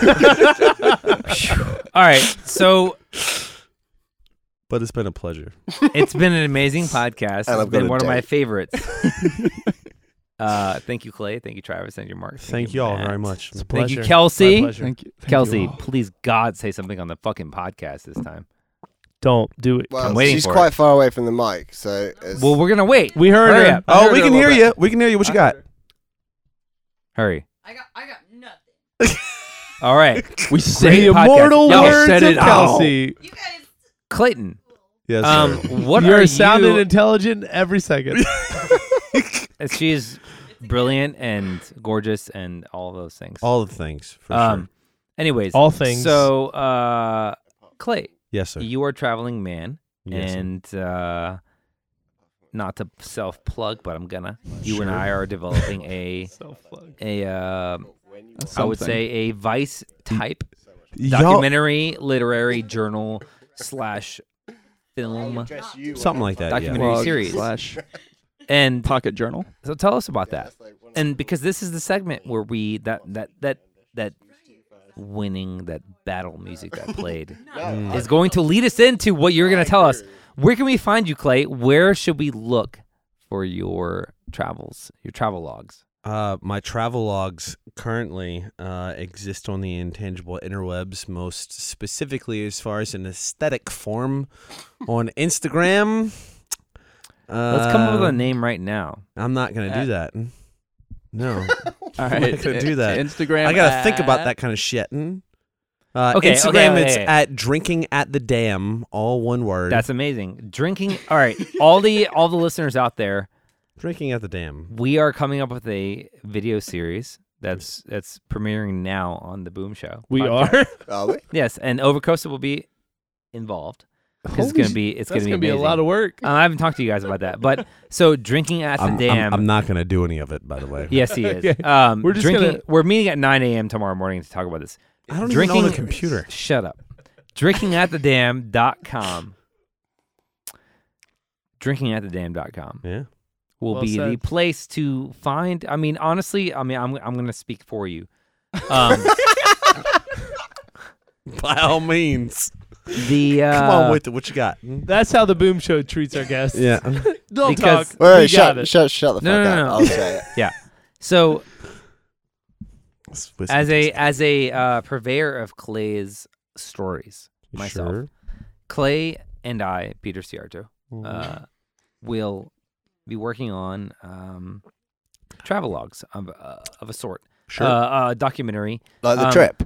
All right, so But it's been a pleasure. it's been an amazing podcast. And It's I've got been a one of my date. favorites. Thank you, Clay. Thank you, Travis. Thank you, Mark. Thank you all Matt. very much. It's a Thank you, pleasure. Kelsey. My pleasure. Thank you. Kelsey, please, God, say something on the fucking podcast this time. Don't do it. Well, I'm waiting she's for quite it. far away from the mic, so it's, Well, we're gonna wait. We heard Hurry her. up. Oh, we her can a hear little you. We can hear you. What you got? Hurry. I got nothing. All right, We say podcast. immortal Y'all words said of it all. Kelsey. You guys. Clayton. Yes. What You're are sounding you? intelligent every second. She is brilliant and gorgeous and all those things. all the things, for sure. Anyways, All things. So, Clay, Yes, sir. you are a traveling man, Yes, sir. and not to self-plug, but I'm gonna. You and I are developing a I would say a Vice type documentary, literary journal / film Something like that. documentary Yeah. Blog series. slash And pocket journal. so tell us about that. And because this is the segment where we that winning, that battle music that played is going to lead us into what you're going to tell us. Where can we find you, Clay? Where should we look for your travels, your travel logs? My travel logs currently exist on the intangible interwebs, most specifically as far as an aesthetic form on Instagram. Let's come up with a name right now. I'm not going to do that. No. All I'm right, not going to do that. Instagram. I got to think about at- that kind of shit. Okay, Instagram, okay, it's okay. at Drinking at the Dam, all one word. That's amazing. Drinking. All right, all the listeners out there, Drinking at the Dam. we are coming up with a video series that's premiering now on the Boom Show. we podcast. are. Are we? Yes, and Overcoasted will be involved. It's Holy gonna be That's gonna gonna be be a amazing. lot of work. I haven't talked to you guys about that, but so Drinking at the Dam. I'm not going to do any of it, by the way. Yes, he is. Okay. We're just drinking. gonna- We're meeting at 9 a.m. tomorrow morning to talk about this. I don't Drinking even own a computer. Shut up. Drinkingatthedam.com. Drinkingatthedam.com Yeah. will Well be the said. place to find. I mean, honestly, I'm going to speak for you. By all means. The Come on with it. What you got? That's how the Boom Show treats our guests. Yeah. Don't Because- talk. Wait, We got it. shut the fuck No, up. no. I'll say it. yeah. So Whiskey as a purveyor of Clay's stories myself, Sure. Clay and I, Peter Ciarto, will be working on travelogues of a sort, Sure. a documentary. Like the trip.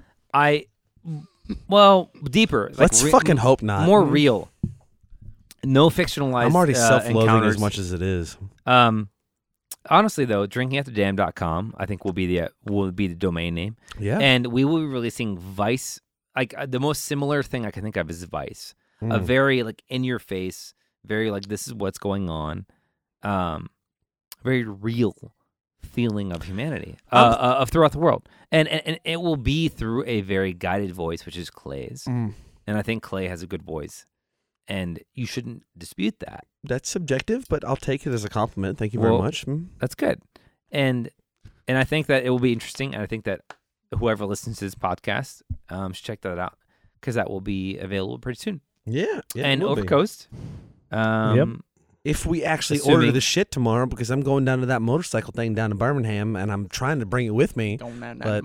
Deeper. Like Let's fucking hope not. more real. No fictionalized. I'm already self-loathing encounters. as much as it is. Honestly, though, drinkingatthedam.com I think will be the domain name. Yeah. And we will be releasing Vice. Like the most similar thing I can think of is Vice. A Mm. very like in your face, very like this is what's going on. Very real feeling of humanity of throughout the world, and it will be through a very guided voice, which is Clay's. And I think Clay has a good voice, and you shouldn't dispute that. That's subjective, but I'll take it as a compliment. Thank you very Well, much. That's good, and I think that it will be interesting, and I think that whoever listens to this podcast should check that out because that will be available pretty soon. Yeah. and it will be. Overcoast. Yep. If we actually Assuming- order the shit tomorrow, because I'm going down to that motorcycle thing down in Birmingham, and I'm trying to bring it with me. But-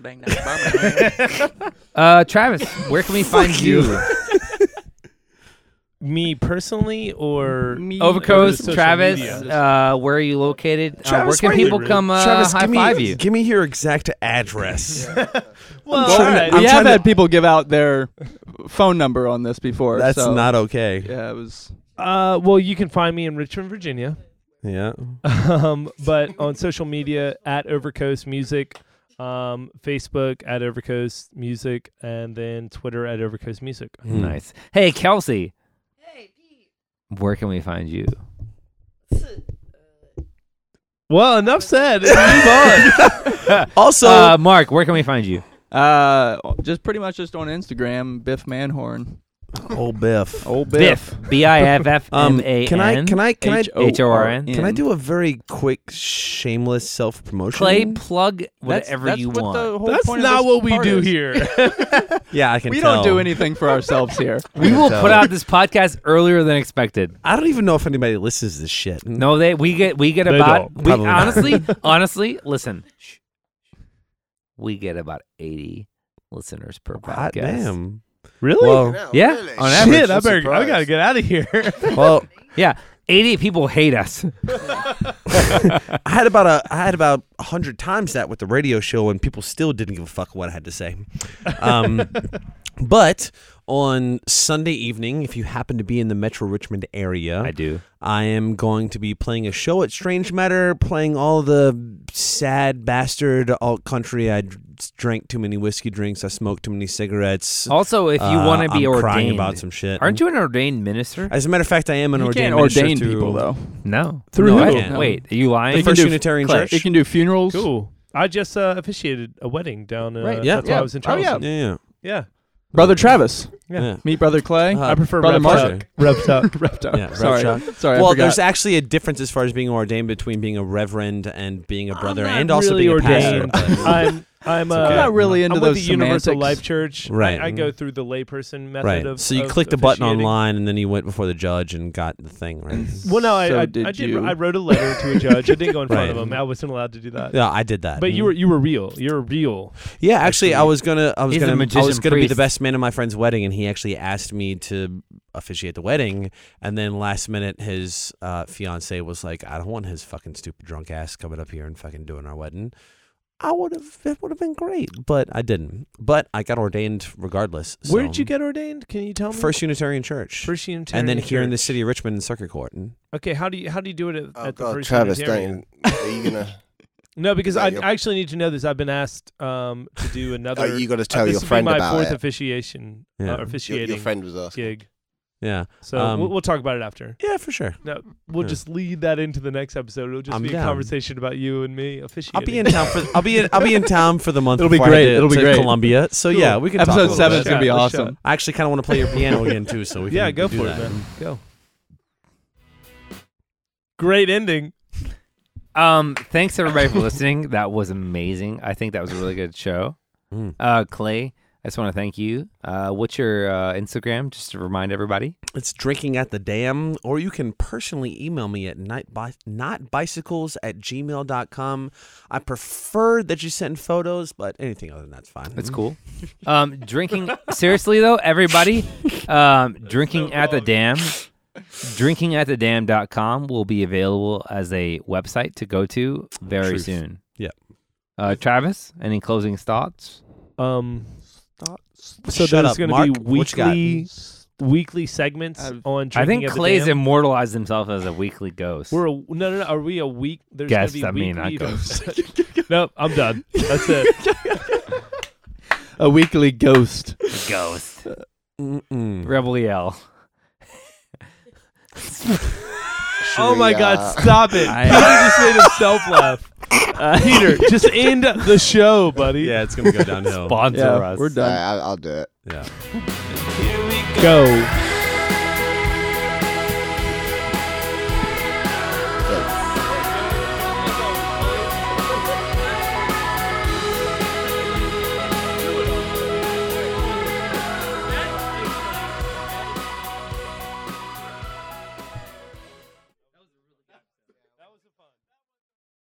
Travis, where can we find you? Me personally, or Overcoast, social Travis, media? where are you located? Where Travis, can where people you- come Travis, high five you? Give me your exact address. Well, trying to- alright. I'm We have trying to- had people give out their phone number on this before. That's so, not okay. Yeah, it was. well, you can find me in Richmond, Virginia. Yeah. But on social media at Overcoast Music, Facebook at Overcoast Music, and then Twitter at Overcoast Music. Nice. Hey, Kelsey, Hey, Pete. where can we find you? Well, enough said. Move on. Also, Mark, where can we find you? Just pretty much just on Instagram, Biff Manhorn. old Biff. Old Biff. BIFFMAN. Can I HORN. Can I do a very quick, shameless self promotion? Clay, plug whatever you what want. The whole That's point not of this what we part do is. here. Yeah, I can. We tell. don't do anything for ourselves here. We will put out this podcast earlier than expected. I don't even know if anybody listens to this shit. No, we get They about don't. Probably not. honestly, listen. Shh. We get about 80 listeners per God podcast. damn. Really? Well, Yeah, Really? on average. Shit, I Surprise. gotta get out of here. well, Yeah, 80 people hate us. I had about 100 times that with the radio show, and people still didn't give a fuck what I had to say. But on Sunday evening, if you happen to be in the Metro Richmond area, I do. I am going to be playing a show at Strange Matter, playing all the sad bastard alt country. I drank too many whiskey drinks. I smoked too many cigarettes. Also, if you want to be I'm ordained, crying about some shit. aren't you an ordained minister? As a matter of fact, I am an You ordained can't minister ordain through people though. No. Through no, who? I can't. Wait, are you lying? They can First do Unitarian Clay, Church. You can do funerals. Cool. I just officiated a wedding down. Right, yeah. That's why I was in Oh, yeah. Charleston. Yeah. Yeah. Brother Travis. Yeah. Meet Brother Clay. I prefer Brother Rev Marshall. Tuck. Rev Tuck. Rev Tuck. Yeah, Rev Sorry. Tuck. Sorry. I Well, forgot. there's actually a difference as far as being ordained between being a reverend and being a brother, I'm not and also really being a pastor. ordained. but- I'm okay. not really into I'm with those the Universal semantics. Life Church. Right. I go through the layperson method right. of. So you of clicked the button officiating. online, and then you went before the judge and got the thing. Right. Well, no, So I did did. you. I wrote a letter to a judge. I didn't go in front Right. of him. I wasn't allowed to do that. Yeah, I did that. But you were real. You're real. Yeah, actually, I was gonna He's a be magician the priest. best man at my friend's wedding, and he actually asked me to officiate the wedding. And then last minute, his fiance was like, "I don't want his fucking stupid drunk ass coming up here and fucking doing our wedding." It would have been great, but I didn't. But I got ordained regardless. Where so- did you get ordained? Can you tell me? First Unitarian Church, First Unitarian. and then here in the Church. city of Richmond in Circuit Court. Okay, how do you do it at, Oh at the God, First Travis, Unitarian? are you gonna? No, because Yeah, I you're- actually need to know this. I've been asked to do another. You got to tell this your will be friend my about fourth it. officiation, Yeah. officiating Your friend was asking. gig. Yeah, So Um, we'll talk about it after. yeah, for sure. No, we'll Yeah. just lead that into the next episode. It'll just I'm be down. a conversation about you and me officiating. I'll be in town for I'll be in town for the month. It'll be before I great. head It'll be to great. Columbia. So Cool. yeah, we can talk a Episode little 7 is bit. gonna be Let's awesome. I actually kind of want to play your piano again too. So we Yeah, can go do for that. it, man. Go. Great ending. Thanks everybody for listening. That was amazing. I think that was a really good show. Clay, I just want to thank you. What's your Instagram, just to remind everybody? It's Drinking at the Dam, or you can personally email me at notbicycles@gmail.com. I prefer that you send photos, but anything other than that's fine. That's cool. Drinking, seriously though, everybody, Drinking at the Dam, drinkingatthedam.com will be available as a website to go to very soon. Yeah. Travis, any closing thoughts? So there's going to be weekly segments on Drinking I think at the Clay's Dam. immortalized himself as a weekly ghost. No. Are we a week? There's Guest, gonna be not weekly ghost. Nope, I'm done. That's it. A weekly ghost. Ghost. Rebel yell. Oh my God! Stop it! Peter just made himself laugh. Peter, just end the show, buddy. Yeah, it's gonna go downhill. Sponsor us. We're done. I'll do it. Yeah. Go.